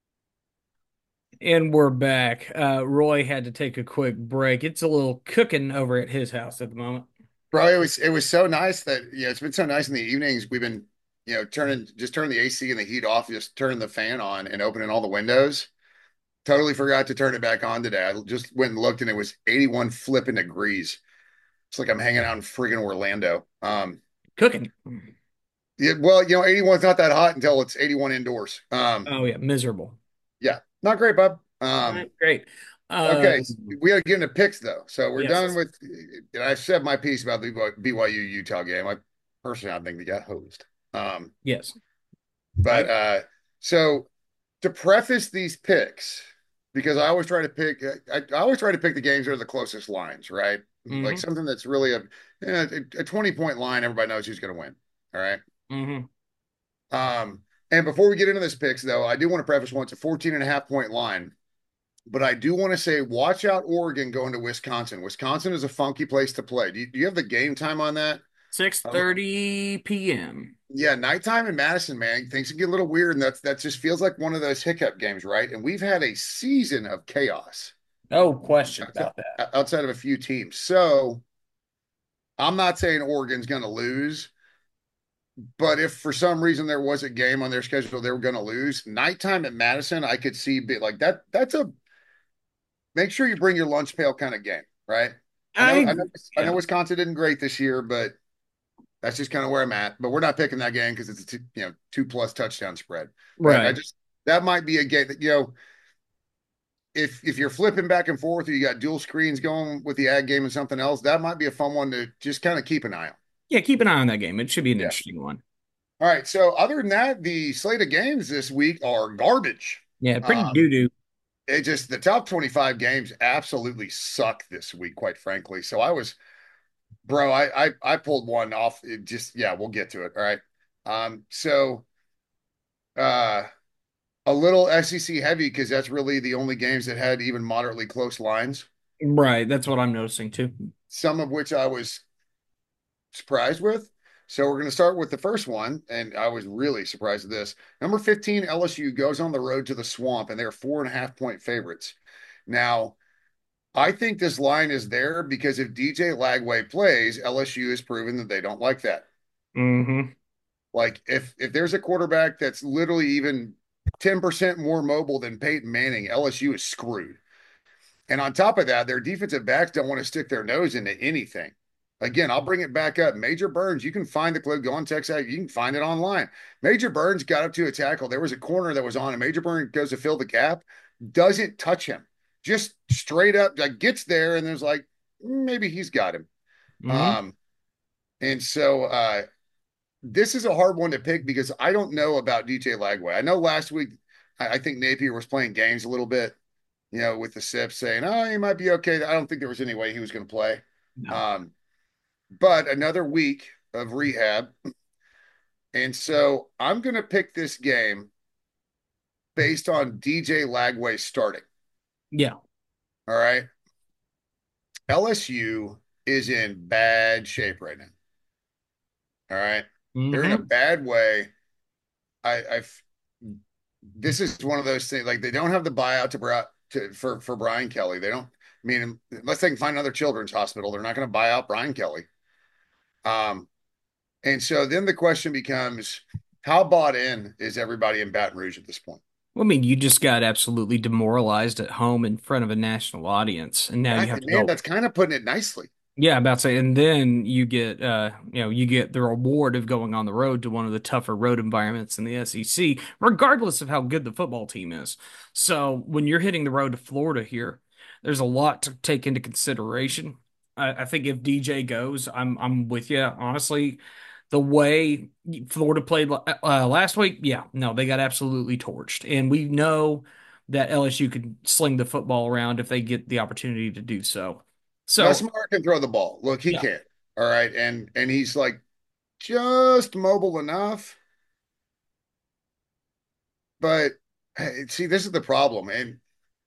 And we're back. Uh, Roy had to take a quick break. It's a little cooking over at his house at the moment. bro, it was it was so nice that you know it's been so nice in the evenings. We've been you know turning just turning the A C and the heat off, just turning the fan on and opening all the windows. Totally forgot to turn it back on today. I just went and looked and it was eighty-one flipping degrees. It's like I'm hanging out in friggin' Orlando. Um, Cooking. yeah, well, you know, eighty-one's not that hot until it's eighty-one indoors. Um, Oh yeah, miserable. yeah, not great, bub. All Um, right, great. Uh, okay, we got to get into picks though. So we're yes. done with. I said my piece about the B Y U Utah game. I personally, I think they got hosed. Um, Yes. but I, uh, so to preface these picks, because I always try to pick, I, I always try to pick the games that are the closest lines, right? Like hmm something that's really a, you know, a, a twenty point line. Everybody knows who's going to win. All right. hmm Um, and before we get into this picks, though, I do want to preface one. It's a fourteen and a half point line. But I do want to say, watch out, Oregon going to Wisconsin. Wisconsin is a funky place to play. Do you, do you have the game time on that? Um, six thirty p m yeah, nighttime in Madison, man, things can get a little weird, and that's that just feels like one of those hiccup games, right? And we've had a season of chaos No question outside, about that. outside of a few teams. So I'm not saying Oregon's going to lose, but if for some reason there was a game on their schedule they were going to lose, nighttime at Madison, I could see be like that. That's a make sure you bring your lunch pail kind of game, right? I know, I I know, I know yeah. Wisconsin didn't great this year, but that's just kind of where I'm at. But we're not picking that game because it's a two, you know two plus touchdown spread. But I Right. just that might be a game that you know if if you're flipping back and forth or you got dual screens going with the ag game and something else, that might be a fun one to just kind of keep an eye on. Yeah, keep an eye on that game. It should be an Yeah. interesting one. All right. So other than that, the slate of games this week are garbage. Yeah, pretty Um, doo-doo. it just the top twenty-five games absolutely suck this week, quite frankly. So I was Bro, I, I I pulled one off. It just yeah, we'll get to it. All right. Um, so uh a little S E C heavy because that's really the only games that had even moderately close lines, Right. That's what I'm noticing too. some of which I was surprised with. So we're going to start with the first one, and I was really surprised at this. Number fifteen, L S U goes on the road to the swamp, and they're four and a half point favorites. Now, I think this line is there because if D J Lagway plays, L S U has proven that they don't like that. hmm Like if if there's a quarterback that's literally even ten percent more mobile than Peyton Manning, L S U is screwed. And on top of that, their defensive backs don't want to stick their nose into anything. Again, I'll bring it back up. Major Burns, you can find the clip, go on Texas, you can find it online. Major Burns got up to a tackle. There was a corner that was on, and Major Burns goes to fill the gap, doesn't touch him, just straight up like gets there, and there's like maybe he's got him. hmm Um, and so uh this is a hard one to pick because I don't know about D J Lagway. I know last week I, I think Napier was playing games a little bit, you know, with the Sips saying, "Oh, he might be okay." I don't think there was any way he was going to play. No. Um, but another week of rehab, and so I'm going to pick this game based on D J Lagway starting. Yeah. All right, L S U is in bad shape right now. All right, they're in a hmm bad way. I, I've this is one of those things like they don't have the buyout to, Bri- to for for Brian Kelly. They don't I mean unless they can find another children's hospital, they're not going to buy out Brian Kelly. Um, and so then the question becomes, how bought in is everybody in Baton Rouge at this point? Well, I mean, you just got absolutely demoralized at home in front of a national audience, and now you That, have to man, go. that's kind of putting it nicely. Yeah, about to say, and then you get, uh, you know, you get the reward of going on the road to one of the tougher road environments in the S E C, regardless of how good the football team is. So when you're hitting the road to Florida here, there's a lot to take into consideration. I, I think if D J goes, I'm I'm with you. Honestly, the way Florida played uh, last week, yeah, no, they got absolutely torched. And we know that L S U could sling the football around if they get the opportunity to do so. Gus So, Moore can throw the ball. Look, he yeah, can. All right. And and he's like just mobile enough. But hey, see, this is the problem. And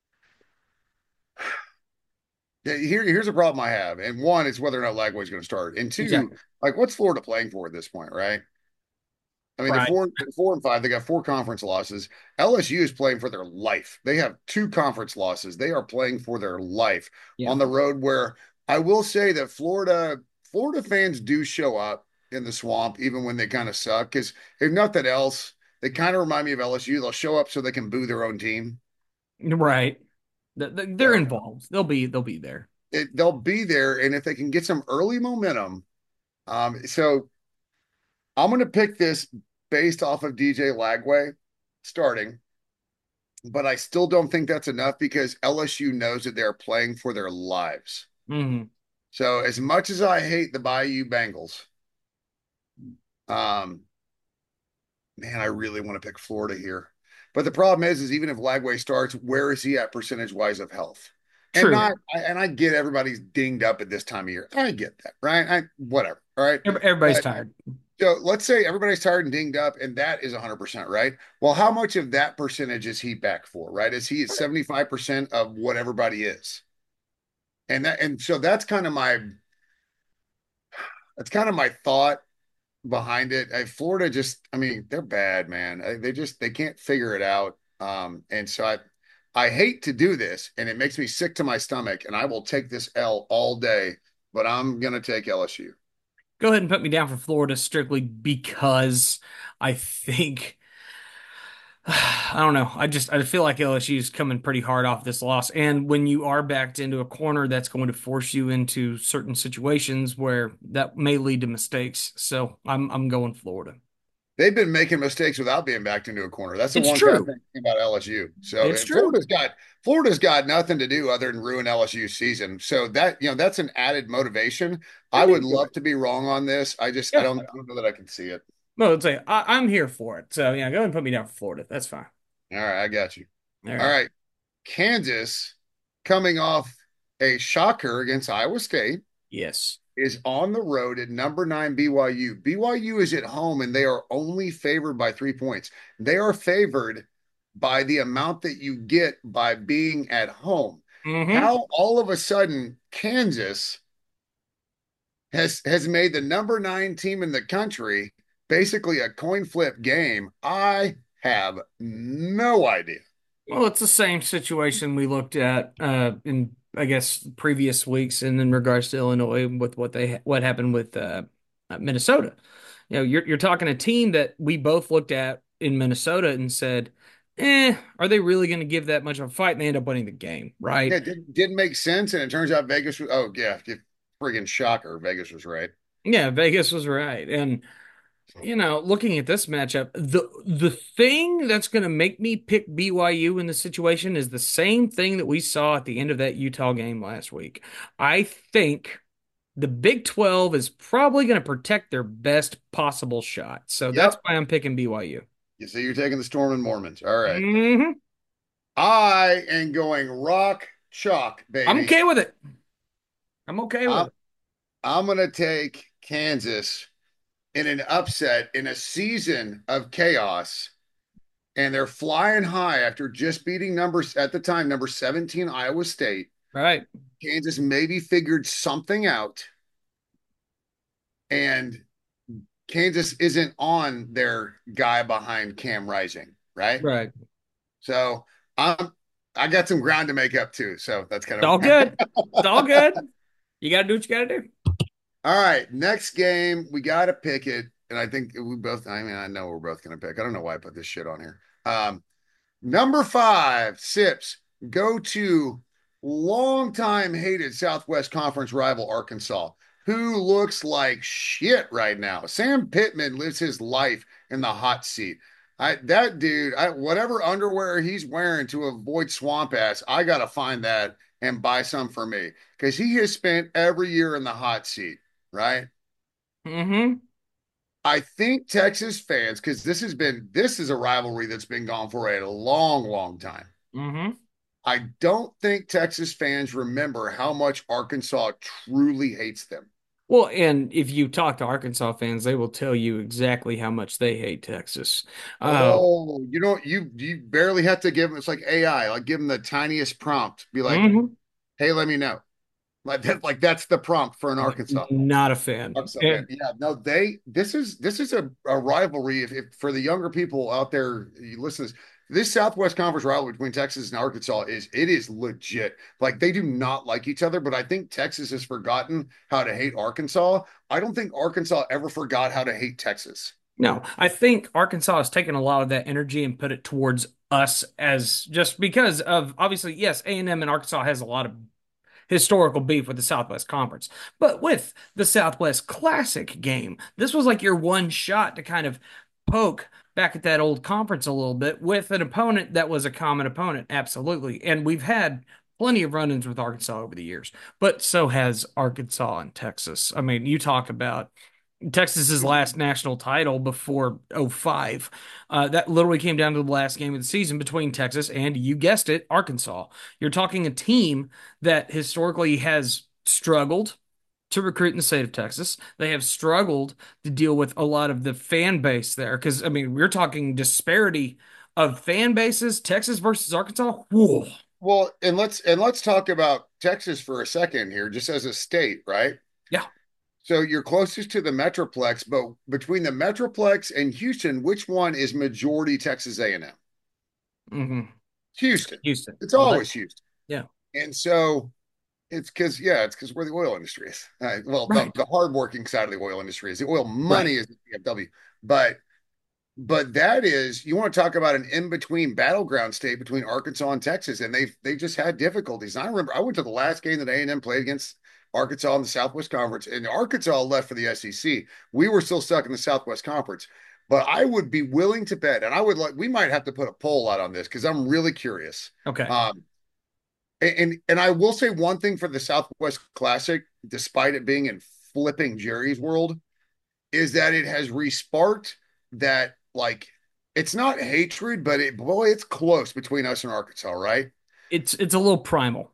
here, here's a problem I have. And one, it's whether or not Lagway's going to start. And two, exactly. like, what's Florida playing for at this point, right? I mean, they're Right. four, four and five. They got four conference losses. L S U is playing for their life. They have two conference losses. They are playing for their life Yeah. on the road. Where I will say that Florida, Florida fans do show up in the swamp, even when they kind of suck. Because if nothing else, they kind of remind me of L S U. They'll show up so they can boo their own team. Right. Th- th- They're So involved. They'll be they'll be there. it, they'll be there, and if they can get some early momentum, um, so I'm going to pick this based off of D J Lagway starting. But I still don't think that's enough because L S U knows that they're playing for their lives. Hmm. So as much as I hate the Bayou Bengals, um, man, I really want to pick Florida here. But the problem is, is even if Lagway starts, where is he at percentage wise of health? And True. not, and I get everybody's dinged up at this time of year. I get that, right? I whatever, all right. Ev- Everybody's But tired. so let's say everybody's tired and dinged up, and that is one hundred percent right. Well, how much of that percentage is he back for, right? Is he at seventy-five percent of what everybody is? And that, and so that's kind of my, that's kind of my thought behind it. I, Florida just, I mean, they're bad, man. I, they just, they can't figure it out. Um, and so I, I hate to do this, and it makes me sick to my stomach, and I will take this L all day, but I'm going to take L S U. Go ahead and put me down for Florida strictly because I think I don't know. I just I feel like L S U is coming pretty hard off this loss. And when you are backed into a corner, that's going to force you into certain situations where that may lead to mistakes. So I'm I'm going Florida. They've been making mistakes without being backed into a corner. That's the It's one kind of true. thing about L S U. So It's and true. Florida's got Florida's got nothing to do other than ruin L S U's season. So that you know that's an added motivation. I I would mean, love to be wrong on this. I just I yeah. don't, I don't know that I can see it. No, let's say I, I'm here for it. So yeah, go ahead and put me down for Florida. That's fine. All right, I got you. All All right. right, Kansas coming off a shocker against Iowa State Yes. is on the road at number nine B Y U. B Y U is at home and they are only favored by three points. They are favored by the amount that you get by being at home. Mm-hmm. How all of a sudden Kansas has has made the number nine team in the country basically a coin flip game? I have no idea. Well, it's the same situation we looked at uh, in, I guess, previous weeks, and in regards to Illinois with what they what happened with uh, uh, Minnesota. You know, you're you're talking a team that we both looked at in Minnesota and said, "Eh, are they really going to give that much of a fight?" And they end up winning the game, Yeah, right? it didn't, didn't make sense, and it turns out Vegas was. Oh yeah, friggin' shocker! Vegas was right. Yeah, Vegas was right, and you know, looking at this matchup, the the thing that's going to make me pick B Y U in the situation is the same thing that we saw at the end of that Utah game last week. I think the Big twelve is probably going to protect their best possible shot. So that's Yep. why I'm picking B Y U. You see, you're taking the Storm and Mormons. All right. Hmm. I am going rock chalk, I'm baby. okay with it. I'm okay with I'm, it. I'm going to take Kansas in an upset in a season of chaos. And they're flying high after just beating numbers at the time, number seventeen, Iowa State. Right. Kansas maybe figured something out. And Kansas isn't on their guy behind Cam Rising, right? Right. So I'm I got some ground to make up too. So that's kind It's all of good. It's all good. You got to do what you got to do. all right. Next game, we got to pick it. And I think we both, I mean, I know we're both going to pick. I don't know why I put this shit on here. Um, number five, Sips, go to longtime hated Southwest Conference rival Arkansas, who looks like shit right now. Sam Pittman lives his life in the hot seat. I that dude, I, whatever underwear he's wearing to avoid swamp ass, I gotta find that and buy some for me because he has spent every year in the hot seat, right? Hmm. I think Texas fans, because this has been this is a rivalry that's been gone for a long, long time. Mm-hmm. I don't think Texas fans remember how much Arkansas truly hates them. Well, and if you talk to Arkansas fans, they will tell you exactly how much they hate Texas. Uh, Oh, you know, you you barely have to give them. It's like A I, like give them the tiniest prompt. Be like, mhm. "Hey, let me know." Like that, like that's the prompt for an Arkansas Not a fan. Arkansas fan. And Yeah, no, they. This is this is a, a rivalry. If, if for the younger people out there, you listen to this. This Southwest Conference rivalry between Texas and Arkansas is it is legit. Like they do not like each other, but I think Texas has forgotten how to hate Arkansas. I don't think Arkansas ever forgot how to hate Texas. no, I think Arkansas has taken a lot of that energy and put it towards us as just because of obviously, yes, A and M and M and Arkansas has a lot of historical beef with the Southwest Conference. But with the Southwest Classic game, this was like your one shot to kind of poke back at that old conference a little bit with an opponent that was a common opponent. Absolutely. And we've had plenty of run ins with Arkansas over the years, but so has Arkansas and Texas. I mean, you talk about Texas's last national title before 'oh five. Uh, that literally came down to the last game of the season between Texas and, you guessed it, Arkansas. You're talking a team that historically has struggled to recruit in the state of Texas. They have struggled to deal with a lot of the fan base there. Because, I mean, we're talking disparity of fan bases, Texas versus Arkansas. Whoa. Well, and let's and let's talk about Texas for a second here, just as a state, right? Yeah. So you're closest to the Metroplex, but between the Metroplex and Houston, which one is majority Texas A and M? hmm Houston. Houston. It's Well, that, always Houston. yeah. And so it's because, yeah, it's because where the oil industry is. Uh, well, the, Right. the hardworking side of the oil industry is the oil Right. money is the B M W. But but that is you want to talk about an in-between battleground state between Arkansas and Texas, and they've they just had difficulties. And I remember I went to the last game that A and M played against Arkansas in the Southwest Conference, and Arkansas left for the S E C. We were still stuck in the Southwest Conference. But I would be willing to bet, and I would like we might have to put a poll out on this because I'm really curious. Okay. Um, and and I will say one thing for the Southwest Classic, despite it being in flipping Jerry's world, is that it has resparked that like it's not hatred, but it boy, it's close between us and Arkansas, right? It's it's a little primal.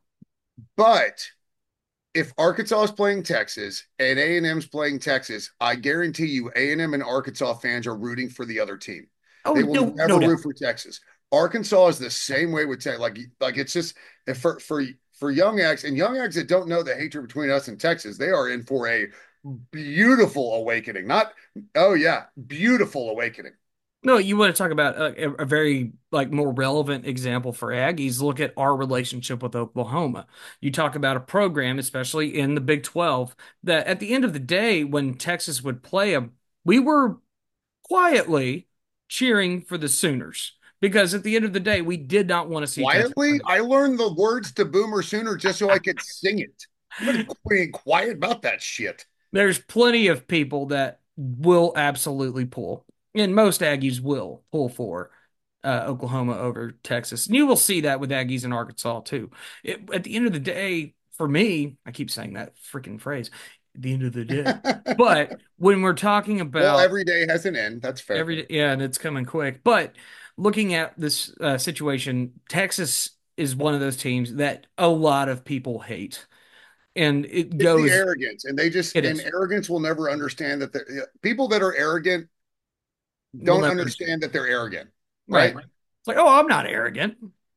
But if Arkansas is playing Texas and A and M's playing Texas, I guarantee you A and M and Arkansas fans are rooting for the other team. Oh, They will no, never no doubt. root for Texas. Arkansas is the same way with Texas. Like, like it's just for for for young acts and young acts that don't know the hatred between us and Texas, they are in for a beautiful awakening. Not, oh yeah, beautiful awakening. No, you want to talk about a, a very like more relevant example for Aggies. Look at our relationship with Oklahoma. You talk about a program, especially in the Big twelve, that at the end of the day, when Texas would play them, we were quietly cheering for the Sooners because at the end of the day, we did not want to see Texas Quietly, win. I learned the words to Boomer Sooner just so I could sing it. I'm gonna be quiet about that shit. There's plenty of people that will absolutely pull, and most Aggies will pull for uh, Oklahoma over Texas. And you will see that with Aggies in Arkansas too. It, at the end of the day, for me, I keep saying that freaking phrase, at the end of the day. But when we're talking Well, about every day has an end. That's fair. every day, yeah, and it's coming quick. But looking at this uh, situation, Texas is one of those teams that a lot of people hate. And it It's the goes, arrogance, and they just it and is. arrogance will never understand that they're people that are arrogant We'll don't never understand that they're arrogant, Right. right? It's like, oh, I'm not arrogant.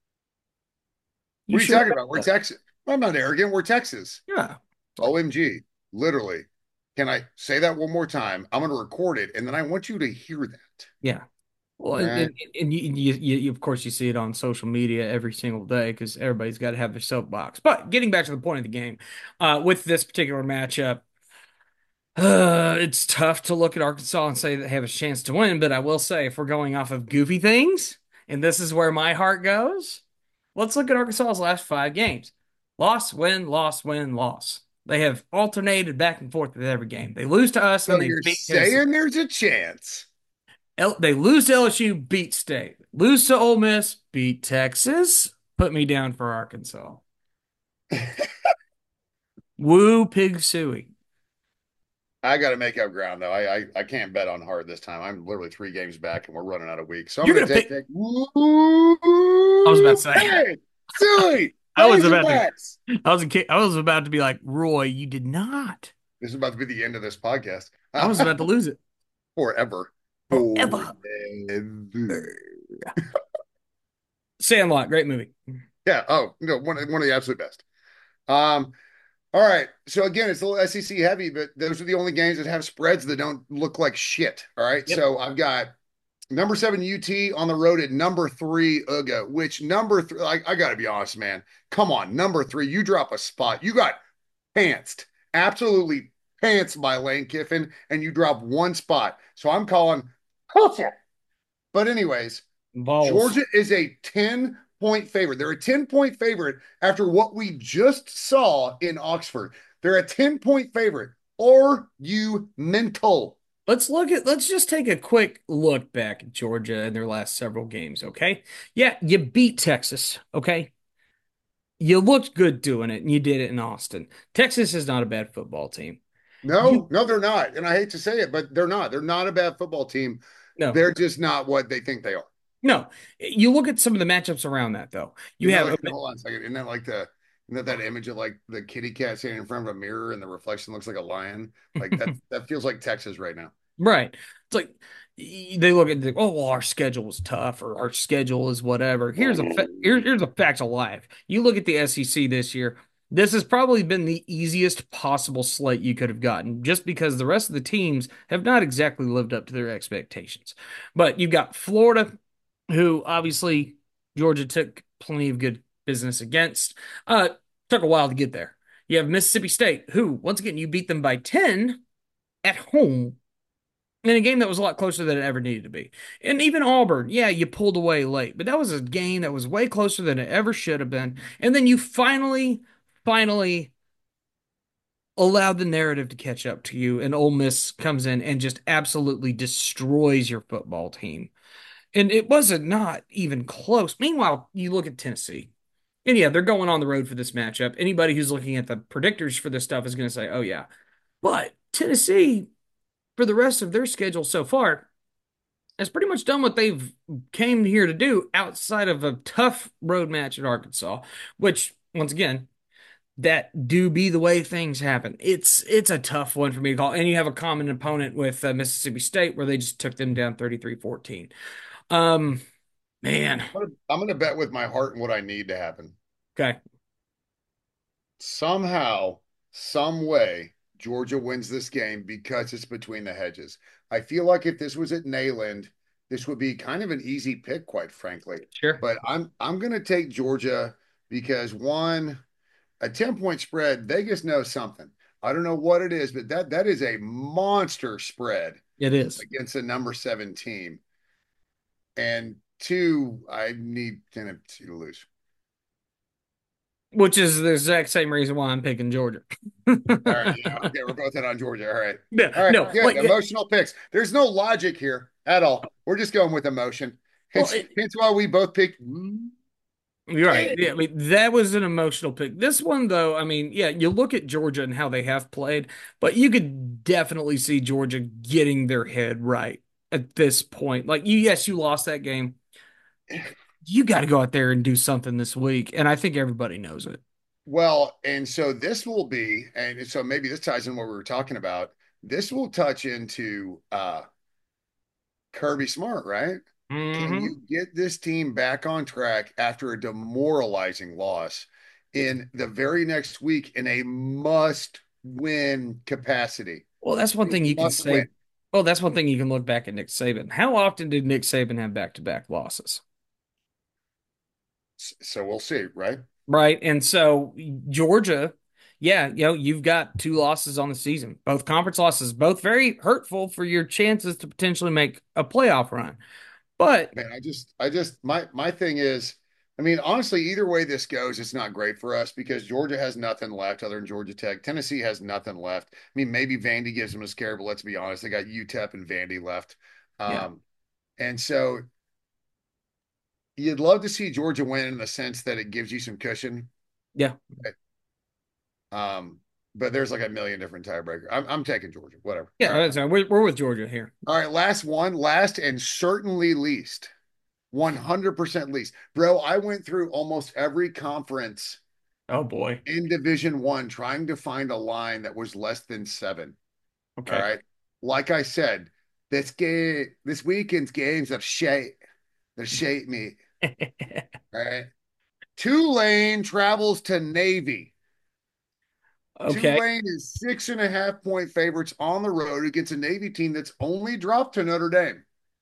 You What are you should talking about? We're Texas. I'm not arrogant. We're Texas. Yeah. O M G. Literally. Can I say that one more time? I'm going to record it, and then I want you to hear that. Yeah. Well, All and, right. and, and you, you, you, of course, you see it on social media every single day because everybody's got to have their soapbox. But getting back to the point of the game, uh, with this particular matchup, uh, it's tough to look at Arkansas and say they have a chance to win. But I will say, if we're going off of goofy things, and this is where my heart goes, let's look at Arkansas's last five games. Loss, win, loss, win, loss. They have alternated back and forth with every game. They lose to us, So and they you're beat Tennessee. saying there's a chance. L- they lose to L S U, beat State. Lose to Ole Miss, beat Texas. Put me down for Arkansas. Woo pig suey. I got to make up ground though. I, I I can't bet on hard this time. I'm literally three games back, and we're running out of weeks. So I'm You're going gonna to take pick. that. I was about to say. Hey, silly I was about to. Razorbacks. I was. A, I was about to be like, Roy, you did not. This is about to be the end of this podcast. I was about to lose it Forever. forever. Forever. Sandlot, great movie. Yeah. Oh, no, one, one of the absolute best. Um, all right. So again, it's a little S E C heavy, but those are the only games that have spreads that don't look like shit. All right. Yep. So I've got number seven U T on the road at number three U G A, which number three, I, I got to be honest, man. Come on, number three, you drop a spot. You got pantsed, absolutely pantsed by Lane Kiffin, and you drop one spot. So I'm calling bullshit. But anyways, Balls. Georgia is a ten point favorite. They're a ten point favorite after what we just saw in Oxford. They're a ten point favorite. Are you mental? Let's look at. Let's just take a quick look back at Georgia in their last several games. Okay, yeah, you beat Texas. Okay, you looked good doing it, and you did it in Austin. Texas is not a bad football team. No, You, no, they're not. And I hate to say it, but they're not. They're not a bad football team. no, They're just not what they think they are. no. You look at some of the matchups around that, though. You Isn't that have like, hold on a second. Isn't that like the isn't that, that image of like the kitty cat standing in front of a mirror and the reflection looks like a lion? Like that that feels like Texas right now. right. It's like they look at the, oh, well, our schedule is tough or our schedule is whatever. Here's a fa- here, here's a fact of life. You look at the S E C this year. This has probably been the easiest possible slate you could have gotten, just because the rest of the teams have not exactly lived up to their expectations. But you've got Florida, who obviously Georgia took plenty of good business against. Uh, took a while to get there. You have Mississippi State, who, once again, you beat them by ten at home in a game that was a lot closer than it ever needed to be. And even Auburn, yeah, you pulled away late, but that was a game that was way closer than it ever should have been. And then you finally, finally allowed the narrative to catch up to you, and Ole Miss comes in and just absolutely destroys your football team. And it wasn't not even close. Meanwhile, you look at Tennessee. And yeah, they're going on the road for this matchup. Anybody who's looking at the predictors for this stuff is going to say, oh, yeah. But Tennessee, for the rest of their schedule so far, has pretty much done what they've came here to do outside of a tough road match at Arkansas, which, once again, that do be the way things happen. It's it's a tough one for me to call. And you have a common opponent with uh, Mississippi State where they just took them down thirty-three fourteen. Um, man. I'm gonna, I'm gonna bet with my heart and what I need to happen. Okay. Somehow, some way, Georgia wins this game because it's between the hedges. I feel like if this was at Neyland, this would be kind of an easy pick, quite frankly. Sure. But I'm I'm gonna take Georgia because one, a ten point spread, Vegas knows something. I don't know what it is, but that that is a monster spread It is. against a number seven team. And two, I need Tennessee to lose. Which is the exact same reason why I'm picking Georgia. All right, yeah, okay, we're both in on Georgia. All right, Yeah, all right, no, good. like, Emotional picks. There's no logic here at all. We're just going with emotion. Hence, Well, it- hence why we both picked. you're right. Yeah, I mean, that was an emotional pick. This one, though, I mean, yeah, you look at Georgia and how they have played, but you could definitely see Georgia getting their head right at this point. Like, you, yes, you lost that game. You got to go out there and do something this week, and I think everybody knows it. Well, and so this will be, and so maybe this ties in what we were talking about. This will touch into uh Kirby Smart, right? Can Mm-hmm. you get this team back on track after a demoralizing loss in the very next week in a must-win capacity? Well, that's one thing you can Must say. win. Well, that's one thing you can look back at Nick Saban. How often did Nick Saban have back-to-back losses? So we'll see, right? Right. And so Georgia, yeah, you know, you've got two losses on the season, both conference losses, both very hurtful for your chances to potentially make a playoff run. But Man, I just, I just, my my thing is, I mean, honestly, either way this goes, it's not great for us because Georgia has nothing left other than Georgia Tech. Tennessee has nothing left. I mean, maybe Vandy gives them a scare, but let's be honest, they got U T E P and Vandy left. yeah, Um, and so you'd love to see Georgia win in the sense that it gives you some cushion. yeah, Um, but there's like a million different tiebreakers. I'm, I'm taking Georgia, whatever. Yeah, All right. that's right. We're, we're with Georgia here. All right. Last one, last and certainly least, one hundred percent least. Bro, I went through almost every conference Oh boy. in Division One trying to find a line that was less than seven. Okay. All right. Like I said, this game, this weekend's games of shade, that shade me. All right. Tulane travels to Navy. Okay. Tulane is six and a half point favorites on the road against a Navy team that's only dropped to Notre Dame.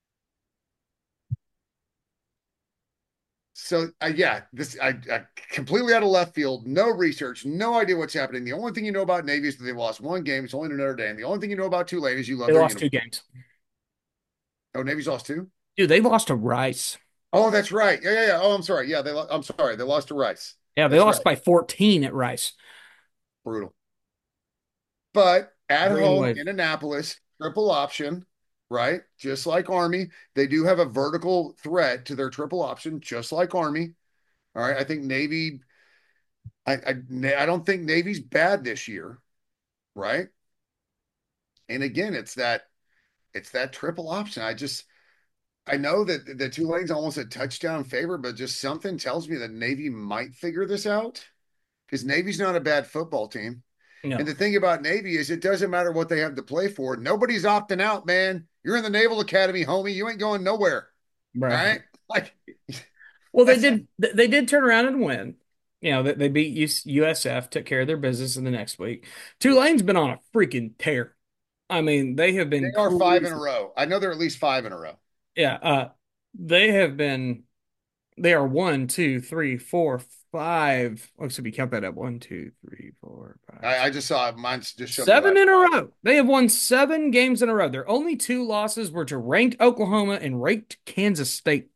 So, uh, yeah, this I, I completely out of left field, no research, no idea what's happening. The only thing you know about Navy is that they've lost one game. It's only to Notre Dame. The only thing you know about Tulane is you love They their lost two uniform. games. Oh, Navy's lost two? Dude, they lost to Rice. Oh, that's right. Yeah, yeah, yeah. Oh, I'm sorry. Yeah, they. Lo- I'm sorry. They lost to Rice. Yeah, they That's lost right. by fourteen at Rice. Brutal. But at Green home Wave. in Annapolis, triple option, right? Just like Army, they do have a vertical threat to their triple option, just like Army. All right. I think Navy. I I, I don't think Navy's bad this year, right? And again, it's that it's that triple option. I just I know that the Tulane's almost a touchdown favorite, but just something tells me that Navy might figure this out because Navy's not a bad football team. No. And the thing about Navy is it doesn't matter what they have to play for. Nobody's opting out, man. You're in the Naval Academy, homie. You ain't going nowhere. Right. All right. Like, well, they did. They did turn around and win. You know, they, they beat U S F, took care of their business in the next week. Tulane's been on a freaking tear. I mean, they have been. They are five in a cruising. row. I know they're at least five in a row. Yeah. Uh, they have been. They are one, two, three, four, five. Let's see if you count that up. One, two, three, four, five. I, I just saw it. Mine's just showing Seven in a row. They have won seven games in a row. Their only two losses were to ranked Oklahoma and ranked Kansas State.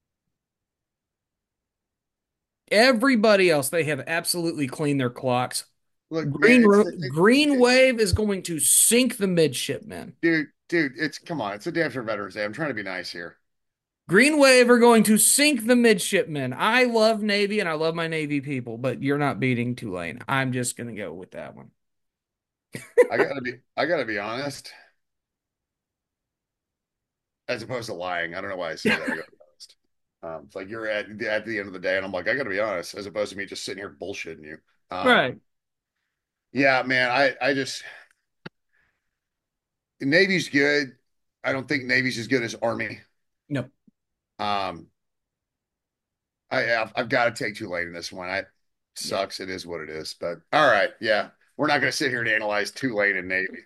Everybody else, they have absolutely cleaned their clocks. Look, Green man, Ro- it's, it, Green it, Wave is going to sink the midshipmen. dude, dude, it's come on. It's a day after Veterans Day. I'm trying to be nice here. Green Wave are going to sink the midshipmen. I love Navy and I love my Navy people, but you're not beating Tulane. I'm just going to go with that one. I gotta be, I gotta be honest. As opposed to lying, I don't know why I say that. I gotta be honest. Um, it's like you're at at the end of the day, and I'm like, I gotta be honest, as opposed to me just sitting here bullshitting you. Um, Right. Yeah, man. I I just Navy's good. I don't think Navy's as good as Army. No. Um, I I've, I've got to take Tulane in this one. I sucks. It is what it is. But all right, yeah, we're not going to sit here and analyze Tulane and Navy.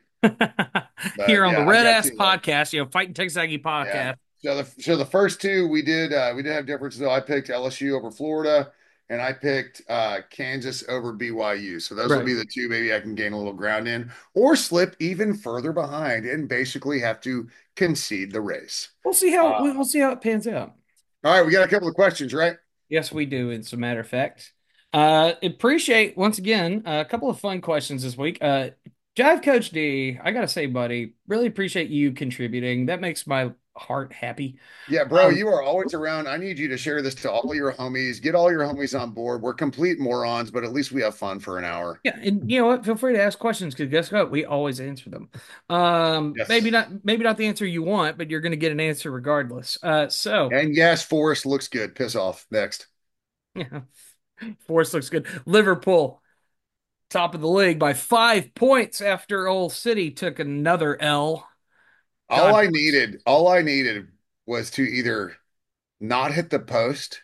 But, Here on yeah, the Red I got Ass Tulane. Podcast, you know, Fighting Texas Aggie podcast. Yeah. So the so the first two we did uh, we did have differences though. I picked L S U over Florida, and I picked uh, Kansas over B Y U. So those will Right. be the two maybe I can gain a little ground in, or slip even further behind and basically have to concede the race. We'll see how Uh, we'll see how it pans out. All right, we got a couple of questions, right? Yes, we do, as a matter of fact. Uh, appreciate, once again, a couple of fun questions this week. Uh, Jive Coach D, I gotta say, buddy, really appreciate you contributing. That makes my heart happy. Yeah, bro, Um, you are always around. I need you to share this to all your homies. Get all your homies on board. We're complete morons, but at least we have fun for an hour. Yeah, and you know what? Feel free to ask questions because guess what? We always answer them. Um, Yes. maybe not, maybe not the answer you want, but you're going to get an answer regardless. Uh, so And yes, Forrest looks good. Piss off. Next. yeah, Forrest looks good. Liverpool, top of the league by five points after Old City took another L. All God I bless. needed, all I needed was to either not hit the post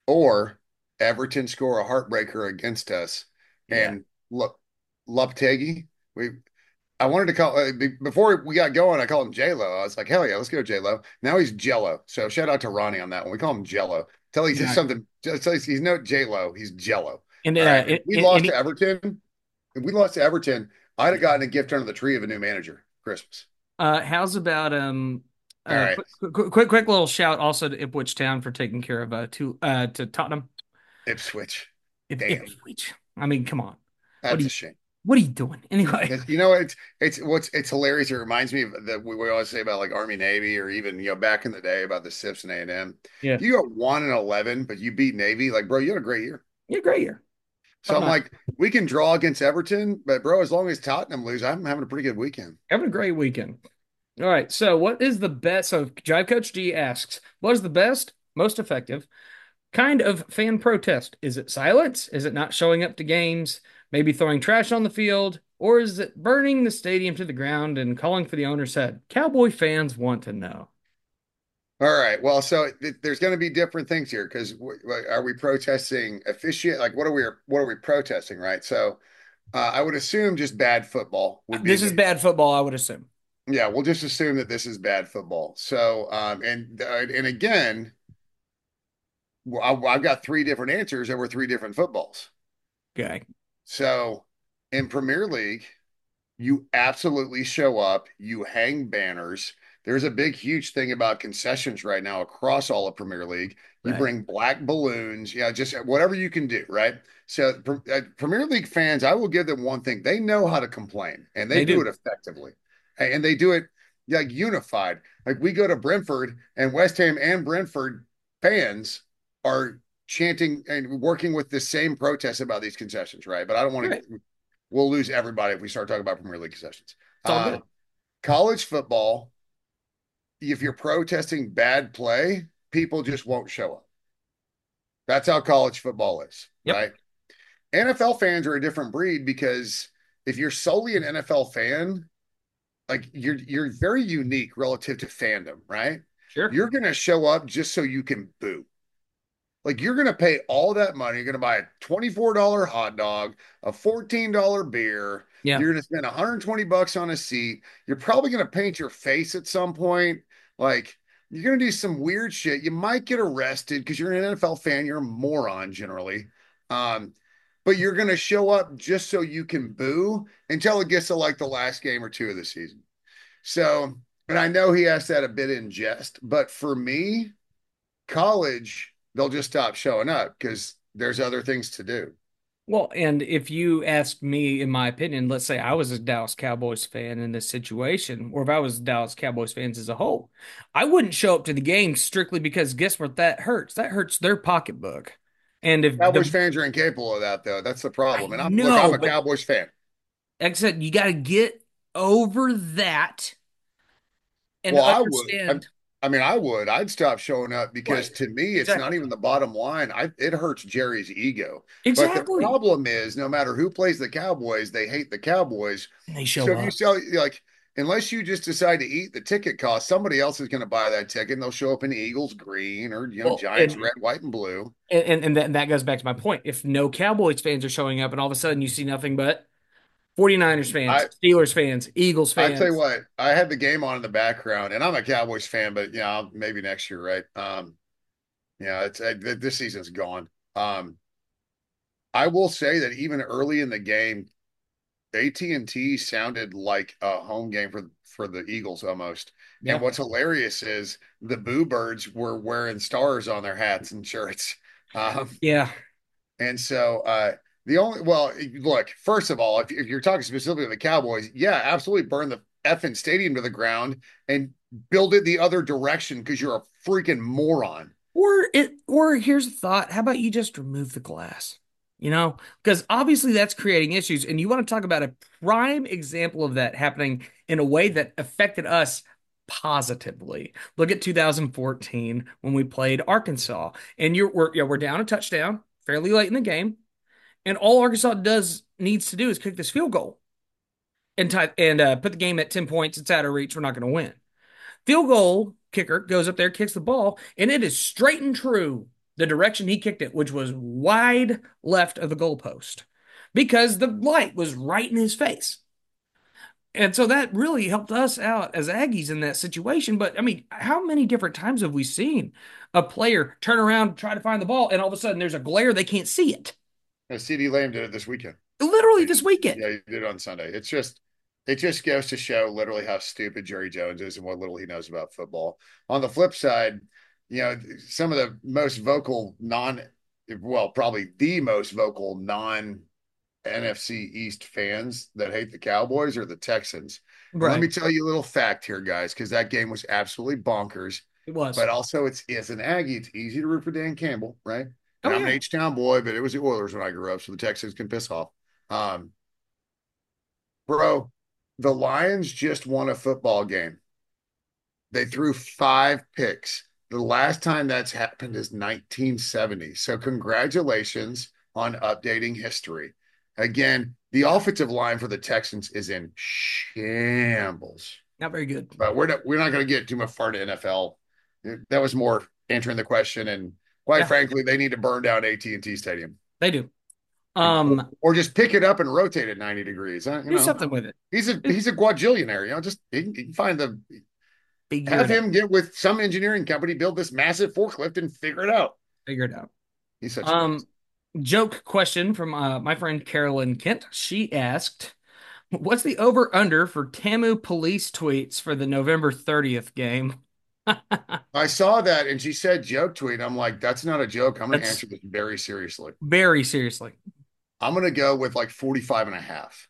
or Everton score a heartbreaker against us. Yeah. And look, Lopetegi, we I wanted to call uh, be- before we got going, I called him J Lo. I was like, hell yeah, let's go J Lo. Now he's Jello. So shout out to Ronnie on that one. We call him Jello. Tell he's Yeah. something. Just tell he's, he's no J Lo. He's Jello. And All uh, right. If it, we it- lost and to he- Everton. If we lost to Everton, I'd have gotten a gift under the tree of a new manager for Christmas. uh, how's about um, All uh, right. quick, quick, quick, quick little shout also to Ipswich Town for taking care of uh to uh to Tottenham. Ipswich. Ip- Damn. Ipswich. I mean, come on. That's do you- a shame. What are you doing anyway? It's- you know, it's it's what's it's hilarious. It reminds me of that we, we always say about like Army Navy or even you know back in the day about the Sips and A and M. Yeah. If you go one and eleven, but you beat Navy, like bro, you had a great year. Yeah, great year. So I'm I'm not like, we can draw against Everton, but bro, as long as Tottenham lose, I'm having a pretty good weekend. having a great weekend. All right. So, what is the best? So, Jive Coach G asks, what is the best, most effective kind of fan protest? Is it silence? Is it not showing up to games? Maybe throwing trash on the field? Or is it burning the stadium to the ground and calling for the owner's head? Cowboy fans want to know. All right. Well, so th- there's going to be different things here because w- w- are we protesting officiate? Like, what are we what are we protesting, right? So, uh, I would assume just bad football would be This is the bad football, I would assume. yeah. We'll just assume that this is bad football. So, um, and uh, and again, well, I, I've got three different answers over three different footballs. Okay. So, in Premier League, you absolutely show up, you hang banners. There's a big, huge thing about concessions right now across all of Premier League. You Right. bring black balloons, yeah, just whatever you can do, right? So, uh, Premier League fans, I will give them one thing: they know how to complain, and they They do it do. effectively, and they do it like unified. Like we go to Brentford, and West Ham and Brentford fans are chanting and working with the same protests about these concessions, right? But I don't want Right. to we'll lose everybody if we start talking about Premier League concessions. It's all good. Um, college football, if you're protesting bad play, people just won't show up. That's how college football is, Yep. right? N F L fans are a different breed because if you're solely an N F L fan, like you're you're very unique relative to fandom, right? Sure. You're gonna show up just so you can boo. Like you're going to pay all that money. You're going to buy a twenty-four dollar hot dog, a fourteen dollar beer. Yeah. You're going to spend one hundred twenty bucks on a seat. You're probably going to paint your face at some point. Like you're going to do some weird shit. You might get arrested because you're an N F L fan. You're a moron generally. Um, but you're going to show up just so you can boo until it gets to like the last game or two of the season. So, and I know he asked that a bit in jest, but for me, college, they'll just stop showing up because there's other things to do. Well, and if you asked me, in my opinion, let's say I was a Dallas Cowboys fan in this situation, or if I was Dallas Cowboys fans as a whole, I wouldn't show up to the game strictly because guess what that hurts? That hurts their pocketbook. And if Cowboys the fans are incapable of that, though. That's the I problem. And I'm look, I'm know, a but Cowboys fan. like I said, you got to get over that and Well, I would. I, understand. I mean, I would. I'd stop showing up because Right. to me, it's not Exactly. even the bottom line. I it hurts Jerry's ego. But the Exactly. problem is, no matter who plays the Cowboys, they hate the Cowboys. And they So show if you up. sell like, unless you just decide to eat the ticket cost, somebody else is going to buy that ticket, and they'll show up in Eagles green or you know Well, Giants and red, white, and blue. and and, and that, that goes back to my point. If no Cowboys fans are showing up and all of a sudden you see nothing but 49ers fans, I Steelers fans, Eagles I tell you fans. what, I had the game on in the background, and I'm a Cowboys fan, but yeah, maybe next year, right? Um, yeah, it's uh, this season's gone. Um, I will say that even early in the game, A T and T sounded like a home game for for the Eagles almost. And Yeah. what's hilarious is the Boo Birds were wearing stars on their hats and shirts. Um, Yeah. and so uh, the only well, look, first of all, if, if you're talking specifically to the Cowboys, yeah, absolutely burn the effing stadium to the ground and build it the other direction because you're a freaking moron. Or it or here's a thought. How about you just remove the glass? You know, because obviously that's creating issues. And you want to talk about a prime example of that happening in a way that affected us positively. Look at two thousand fourteen when we played Arkansas. And you're we're yeah, we're down a touchdown fairly late in the game. And all Arkansas does needs to do is kick this field goal and tie, and uh, put the game at ten points. It's out of reach. We're not going to win. Field goal kicker goes up there, kicks the ball, and it is straight and true the direction he kicked it, which was wide left of the goalpost because the light was right in his face. And so that really helped us out as Aggies in that situation. But I mean, how many different times have we seen a player turn around, try to find the ball, and all of a sudden there's a glare, they can't see it? And C D Lamb did it this weekend. Literally this weekend. Yeah, he did it on Sunday. It's just it just goes to show literally how stupid Jerry Jones is and what little he knows about football. On the flip side, you know, some of the most vocal non well, probably the most vocal non N F C East fans that hate the Cowboys are the Texans. And let Right. me tell you a little fact here, guys, because that game was absolutely bonkers. It was. But also, it's as an Aggie, it's easy to root for Dan Campbell, right? And Oh I'm an yeah. H-Town boy, but it was the Oilers when I grew up, so the Texans can piss off. Um, bro, the Lions just won a football game. They threw five picks. The last time that's happened is nineteen seventy. So congratulations on updating history. Again, the offensive line for the Texans is in shambles. Not very good. But we're not we're not going to get too much far to N F L. That was more answering the question, and quite Yeah, frankly, they need to burn down A T and T Stadium, they do. or, Um, or just pick it up and rotate it ninety degrees. Uh, you do know, something with it. he's a he's a quadrillionaire. You know, just he can, he can find the Figure have it out. him get with some engineering company, build this massive forklift, and figure it out. Figure it out. He's such an Um, joke question from uh, my friend Carolyn Kent. She asked, "What's the over under for Tamu police tweets for the November thirtieth game?" I saw that, and she said joke tweet. I'm like, that's not a joke. I'm going to That's answer this very seriously. very seriously. I'm going to go with like forty-five and a half.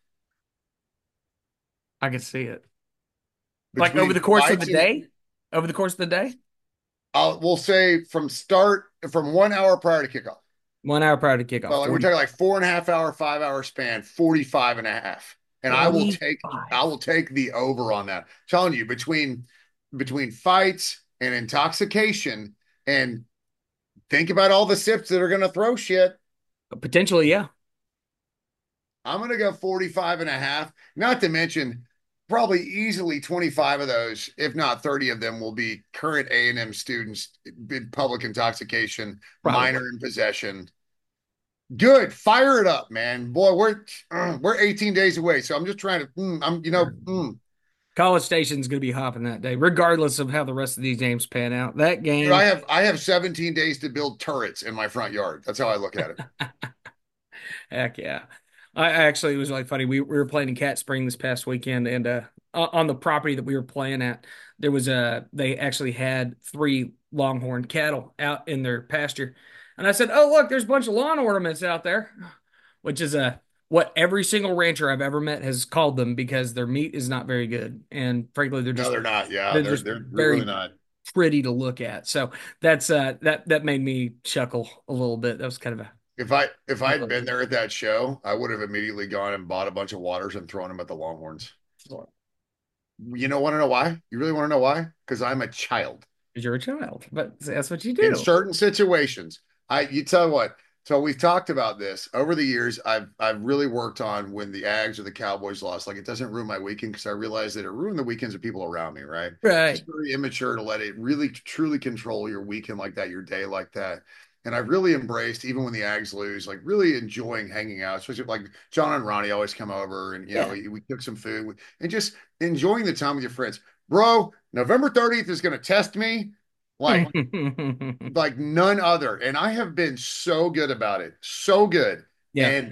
I can see it. Like over Between the course of the fights and day? Over the course of the day? I'll, we'll say from start from one hour prior to kickoff. One hour prior to kickoff. So like we're forty, talking like four and a half hour, five hour span, forty-five and a half. And I will take I forty-five. will take the over on that. I'm telling you, between between fights and intoxication, and think about all the sips that are gonna throw shit. Potentially, yeah. I'm gonna go forty-five and a half. Not to mention probably easily twenty-five of those, if not thirty of them, will be current A and M students in public intoxication, Probably. minor in possession. Good, fire it up, man. Boy, we're uh, we're eighteen days away, so I'm just trying to. Mm, I'm, you know, mm. College Station's going to be hopping that day, regardless of how the rest of these games pan out. That Dude, I game, have I have seventeen days to build turrets in my front yard. That's how I look at it. heck yeah. I I actually, it was like funny. We, we were playing in Cat Spring this past weekend, and uh, o- on the property that we were playing at, there was a, they actually had three longhorn cattle out in their pasture. And I said, "Oh, look, there's a bunch of lawn ornaments out there," which is a, what every single rancher I've ever met has called them because their meat is not very good. And frankly, they're No, just, they're not. Yeah, they're they're just they're they're really very not. pretty to look at. So that's, uh, that, that made me chuckle a little bit. That was kind of a, If I if I'd been there at that show, I would have immediately gone and bought a bunch of waters and thrown them at the Longhorns. You know, want to know why? You really want to know why? Because I'm a child. you're a child, but that's what you In do. certain situations. I you tell what. So we've talked about this over the years. I've I've really worked on when the Ags or the Cowboys lost. Like it doesn't ruin my weekend because I realize that it ruined the weekends of people around me. Right? It's Right. very immature to let it really truly control your weekend like that, your day like that. And I've really embraced, even when the Ags lose, like really enjoying hanging out, especially like John and Ronnie always come over and, you know, Yeah. we, we cook some food and just enjoying the time with your friends. Bro, November thirtieth is going to test me like like none other. And I have been so good about it. So good. Yeah. And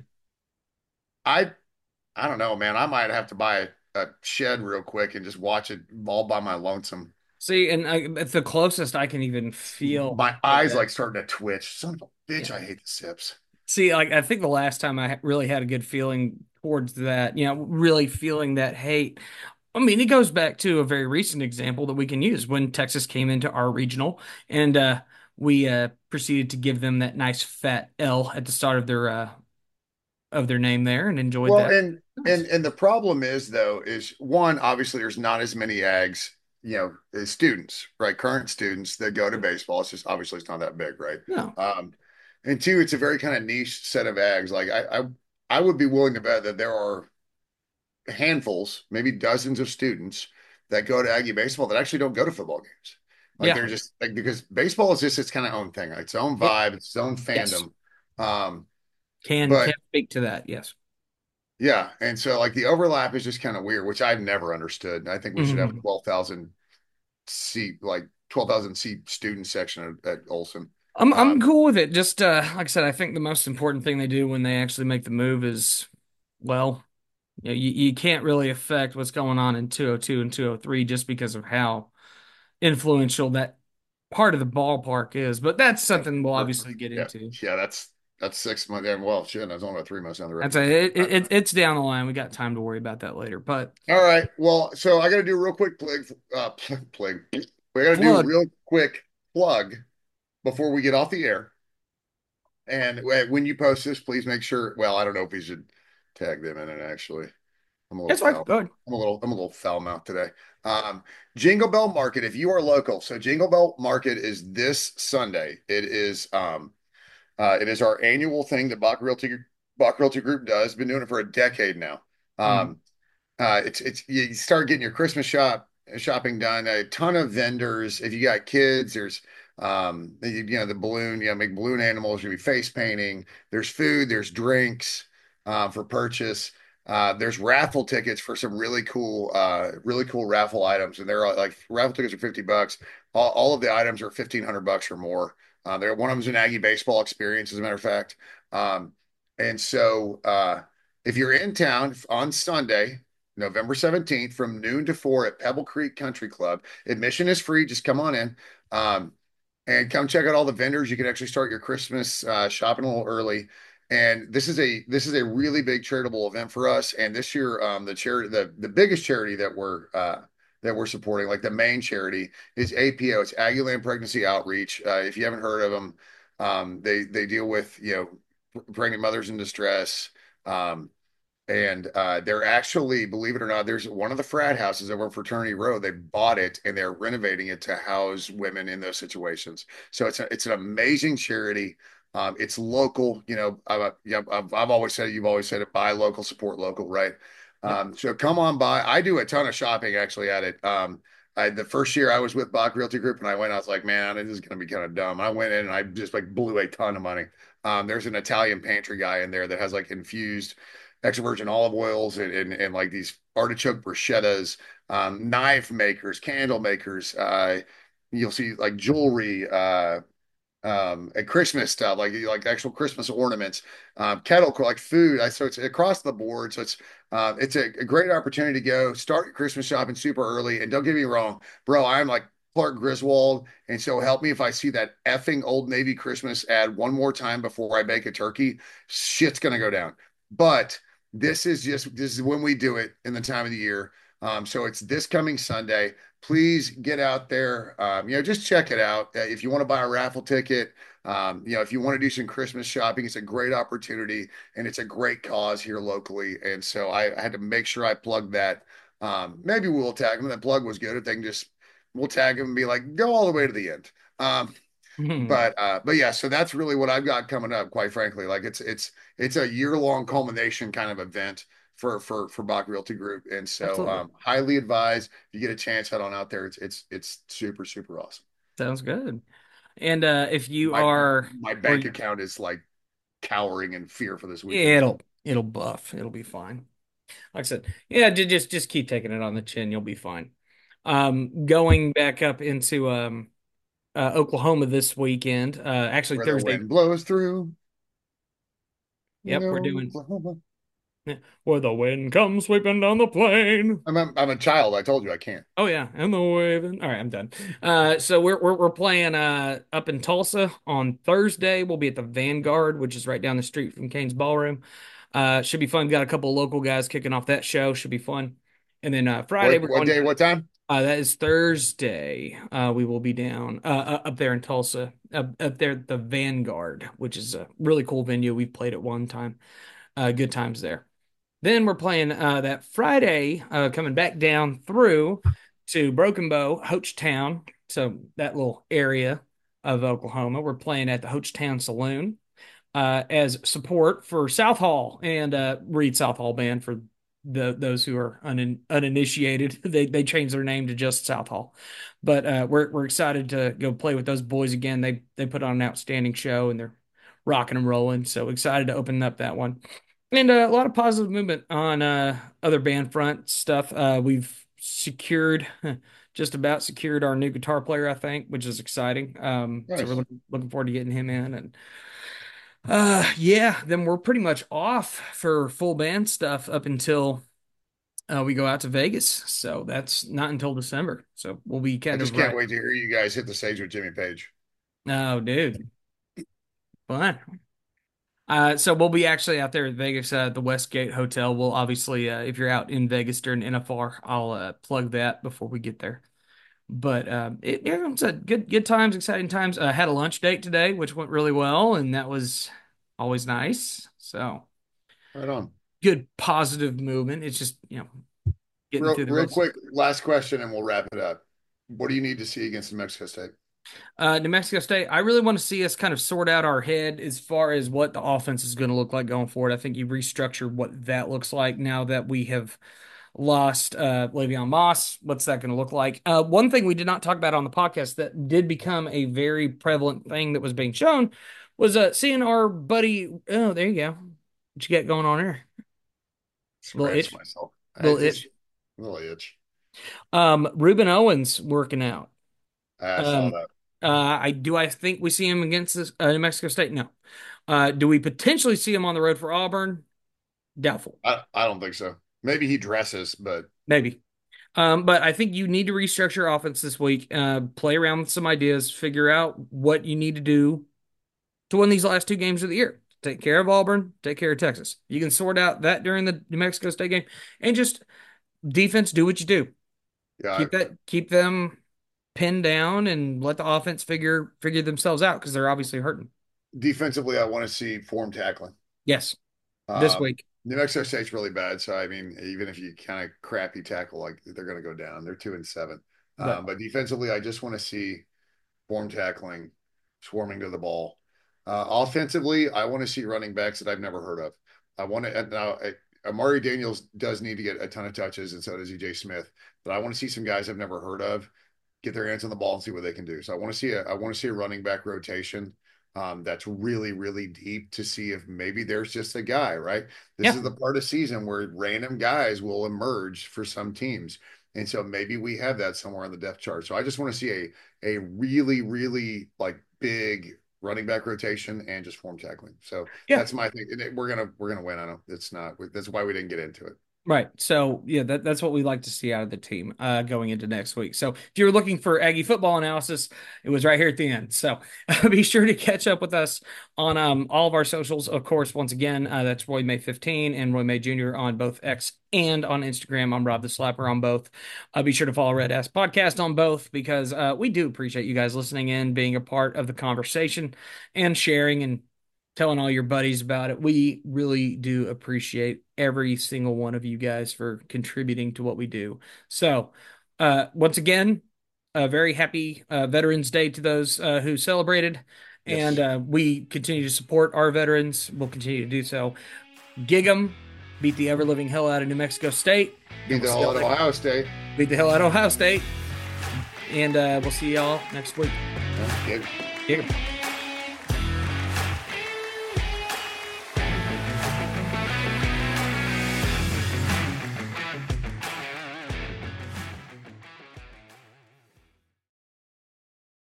I I don't know, man. I might have to buy a, a shed real quick and just watch it all by my lonesome. See, and I, it's the closest I can even feel My to eyes that. like starting to twitch. Son of a bitch, Yeah. I hate the sips. See, like I think the last time I really had a good feeling towards that, you know, really feeling that hate. I mean, it goes back to a very recent example that we can use when Texas came into our regional and uh, we uh, proceeded to give them that nice fat L at the start of their uh, of their name there and enjoyed Well, that. and Nice. and and the problem is though, is one, obviously there's not as many ags, you know, as students, right? Current students that go to baseball. It's just obviously it's not that big, right? No. Um, and two, it's a very kind of niche set of ags. Like I, I I would be willing to bet that there are handfuls, maybe dozens of students that go to Aggie baseball that actually don't go to football games. Like Yeah. they're just like because baseball is just its kind of own thing, its own It, vibe, its own yes. fandom. Um, Can but can speak to that. Yes. yeah, and so like the overlap is just kind of weird, which I've never understood. I think we should have a Mhm. twelve thousand seat, like twelve thousand seat student section at, at Olson. I'm I'm Um, cool with it. Just uh, like I said, I think the most important thing they do when they actually make the move is, well, you know, you, you can't really affect what's going on in two oh two and two oh three just because of how influential that part of the ballpark is. But that's something we'll obviously get yeah, into. yeah, that's that's six months. Yeah, well, shit, that's only about three months down the road. That's a, it, it, it's down the line. We got time to worry about that later. But All right, well, so I got to do a real quick plug. Uh, plug. We got to do a plug, real quick plug before we get off the air. And wh- when you post this, please make sure. Well, I don't know if we should tag them in it. Actually, I'm a little That's fine. foul. Go ahead. I'm a little. I'm a little foul mouth today. Um, Jingle Bell Market. If you are local, so Jingle Bell Market is this Sunday. It is. Um, uh, it is our annual thing that Bach Realty Bach Realty Group does. Been doing it for a decade now. Mm. Um, uh, it's it's you start getting your Christmas shop shopping done. A ton of vendors. If you got kids, there's um you, you know the balloon. You know, make balloon animals. You'll be face painting. There's food. There's drinks uh, for purchase. Uh, there's raffle tickets for some really cool, uh, really cool raffle items, and they're all- like raffle tickets are fifty bucks. All, all of the items are fifteen hundred bucks or more. Uh, there, one of them's an Aggie baseball experience, as a matter of fact. Um, and so, uh, if you're in town on Sunday, November seventeenth from noon to four at Pebble Creek Country Club. Admission is free. Just come on in. Um, and come check out all the vendors. You can actually start your Christmas uh, shopping a little early. And this is a this is a really big charitable event for us. And this year, um, the charity the the biggest charity that we're uh, that we're supporting, like the main charity, is A P O. It's Aggieland Pregnancy Outreach. Uh, if you haven't heard of them, um, they they deal with you know pregnant mothers in distress. Um, and uh, they're actually, believe it or not, there's one of the frat houses over Fraternity Road. They bought it and they're renovating it to house women in those situations. So it's a, it's an amazing charity. Um, it's local. You know, I've, yeah, I've, I've always said it. You've always said it. Buy local, support local, right? Yep. Um, so come on by. I do a ton of shopping actually at it. Um, I, the first year I was with Bach Realty Group and I went, I was like, man, this is going to be kind of dumb. I went in and I just like blew a ton of money. Um, there's an Italian pantry guy in there that has like infused extra virgin olive oils and, and, and like these artichoke bruschettas, um, knife makers, candle makers. Uh, you'll see like jewelry, uh, um, and Christmas stuff, like like actual Christmas ornaments, um, kettle like food. I, so it's across the board. So it's uh, it's a, a great opportunity to go start your Christmas shopping super early. And don't get me wrong, bro, I'm like Clark Griswold, and so help me if I see that effing Old Navy Christmas ad one more time before I bake a turkey, shit's gonna go down. But this is just this is when we do it in the time of the year. Um, so it's this coming Sunday. Please get out there. Um, you know, just check it out. Uh, if you want to buy a raffle ticket, um, you know, if you want to do some Christmas shopping, it's a great opportunity and it's a great cause here locally. And so I, I had to make sure I plugged that. Um, maybe we'll tag them. That plug was good. If they can just, we'll tag them and be like, go all the way to the end. Um, but uh, but yeah, so that's really what I've got coming up, quite frankly. Like it's it's it's a year-long culmination kind of event for for for Bach Realty Group. And so Absolutely. um highly advised if you get a chance, head on out there. It's it's it's super, super awesome. Sounds good. And uh, if you My are, my or bank account is like cowering in fear for this weekend. it'll it'll buff. It'll be fine. Like I said, yeah, ju- just just keep taking it on the chin. You'll be fine. Um, going back up into um uh, Oklahoma this weekend. Uh, actually Where the Thursday. wind blows through, you Yep, we're know, doing Oklahoma. yeah, where the wind comes sweeping down the plain. I'm a, I'm a child. I told you I can't. Oh yeah, and the waving. All right, I'm done. Uh, so we're we're we're playing uh up in Tulsa on Thursday. We'll be at the Vanguard, which is right down the street from Kane's Ballroom. Uh, should be fun. Got a couple of local guys kicking off that show. Should be fun. And then uh, Friday What we're what going day? to What time? uh, that is Thursday. Uh, we will be down uh, uh, up there in Tulsa, up, up there at the Vanguard, which is a really cool venue. We've played at one time. Uh, good times there. Then we're playing uh, that Friday, uh, coming back down through to Broken Bow, Hoachtown. So that little area of Oklahoma. We're playing at the Hoachtown Saloon uh, as support for South Hall and uh, Reed South Hall Band for the those who are un, uninitiated. They they changed their name to just South Hall, but uh, we're we're excited to go play with those boys again. They they put on an outstanding show and they're rocking and rolling. So excited to open up that one. And uh, a lot of positive movement on uh, other band front stuff. Uh, we've secured, just about secured our new guitar player, I think, which is exciting. Um, so we're Nice. looking, looking forward to getting him in. And uh, yeah, then we're pretty much off for full band stuff up until uh, we go out to Vegas. So that's not until December. So we'll be I kind just of can't right. wait to hear you guys hit the stage with Jimmy Page. Oh, dude, fun. Uh, so we'll be actually out there at Vegas, uh, the Westgate Hotel. We'll obviously, uh, if you're out in Vegas during N F R, I'll uh, plug that before we get there. But um, it, it was a good good times, exciting times. I uh, had a lunch date today, which went really well, and that was always nice. So Right on. good positive movement. It's just you know getting Real, through the real rest. quick, last question, and we'll wrap it up. What do you need to see against New Mexico State? Uh, New Mexico State, I really want to see us kind of sort out our head as far as what the offense is going to look like going forward. I think you restructure what that looks like now that we have lost uh, Le'Veon Moss. What's that going to look like? Uh, one thing we did not talk about on the podcast that did become a very prevalent thing that was being shown was uh, seeing our buddy. Oh, there you go. What you got going on there? Little Scratch itch. myself. I Little just itch. little itch. Um, Ruben Owens working out. I saw Um, that. uh, I do. I think we see him against this, uh, New Mexico State. No. Uh, do we potentially see him on the road for Auburn? Doubtful. I, I don't think so. Maybe he dresses, but Maybe. Um, but I think you need to restructure your offense this week. Uh, play around with some ideas. Figure out what you need to do to win these last two games of the year. Take care of Auburn. Take care of Texas. You can sort out that during the New Mexico State game, and just defense. Do what you do. yeah, Keep that. Keep them pinned down, and let the offense figure figure themselves out because they're obviously hurting. defensively, I want to see form tackling. Yes, this Um, week. New Mexico State's really bad, so I mean, even if you kind of crappy tackle, like they're going to go down. They're two and seven. Right. Um, but defensively, I just want to see form tackling, swarming to the ball. Uh, offensively, I want to see running backs that I've never heard of. I want to now. I, Amari Daniels does need to get a ton of touches, and so does E J Smith. But I want to see some guys I've never heard of get their hands on the ball and see what they can do. So I want to see a I want to see a running back rotation um, that's really really deep to see if maybe there's just a guy. Right, this Yeah. is the part of season where random guys will emerge for some teams, and so maybe we have that somewhere on the depth chart. So I just want to see a a really really like big running back rotation and just form tackling. So Yeah. that's my thing. We're gonna we're gonna win. I know it's not. That's why we didn't get into it. Right. So, yeah, that, that's what we like to see out of the team uh, going into next week. So, if you're looking for Aggie football analysis, it was right here at the end. So, be sure to catch up with us on um, all of our socials. Of course, once again, uh, that's Roy May fifteen and Roy May Junior on both X and on Instagram. I'm Rob the Slapper on both. Uh, be sure to follow Red Ass Podcast on both because uh, we do appreciate you guys listening in, being a part of the conversation, and sharing and telling all your buddies about it. We really do appreciate every single one of you guys for contributing to what we do. So, uh, once again, a very happy uh, Veterans Day to those uh, who celebrated. Yes. And uh, we continue to support our veterans. We'll continue to do so. Gig 'em, beat the ever living hell out of New Mexico State. Beat the hell out of Ohio State. Beat the hell out of Ohio State. And uh, we'll see y'all next week. Yeah, Gig 'em.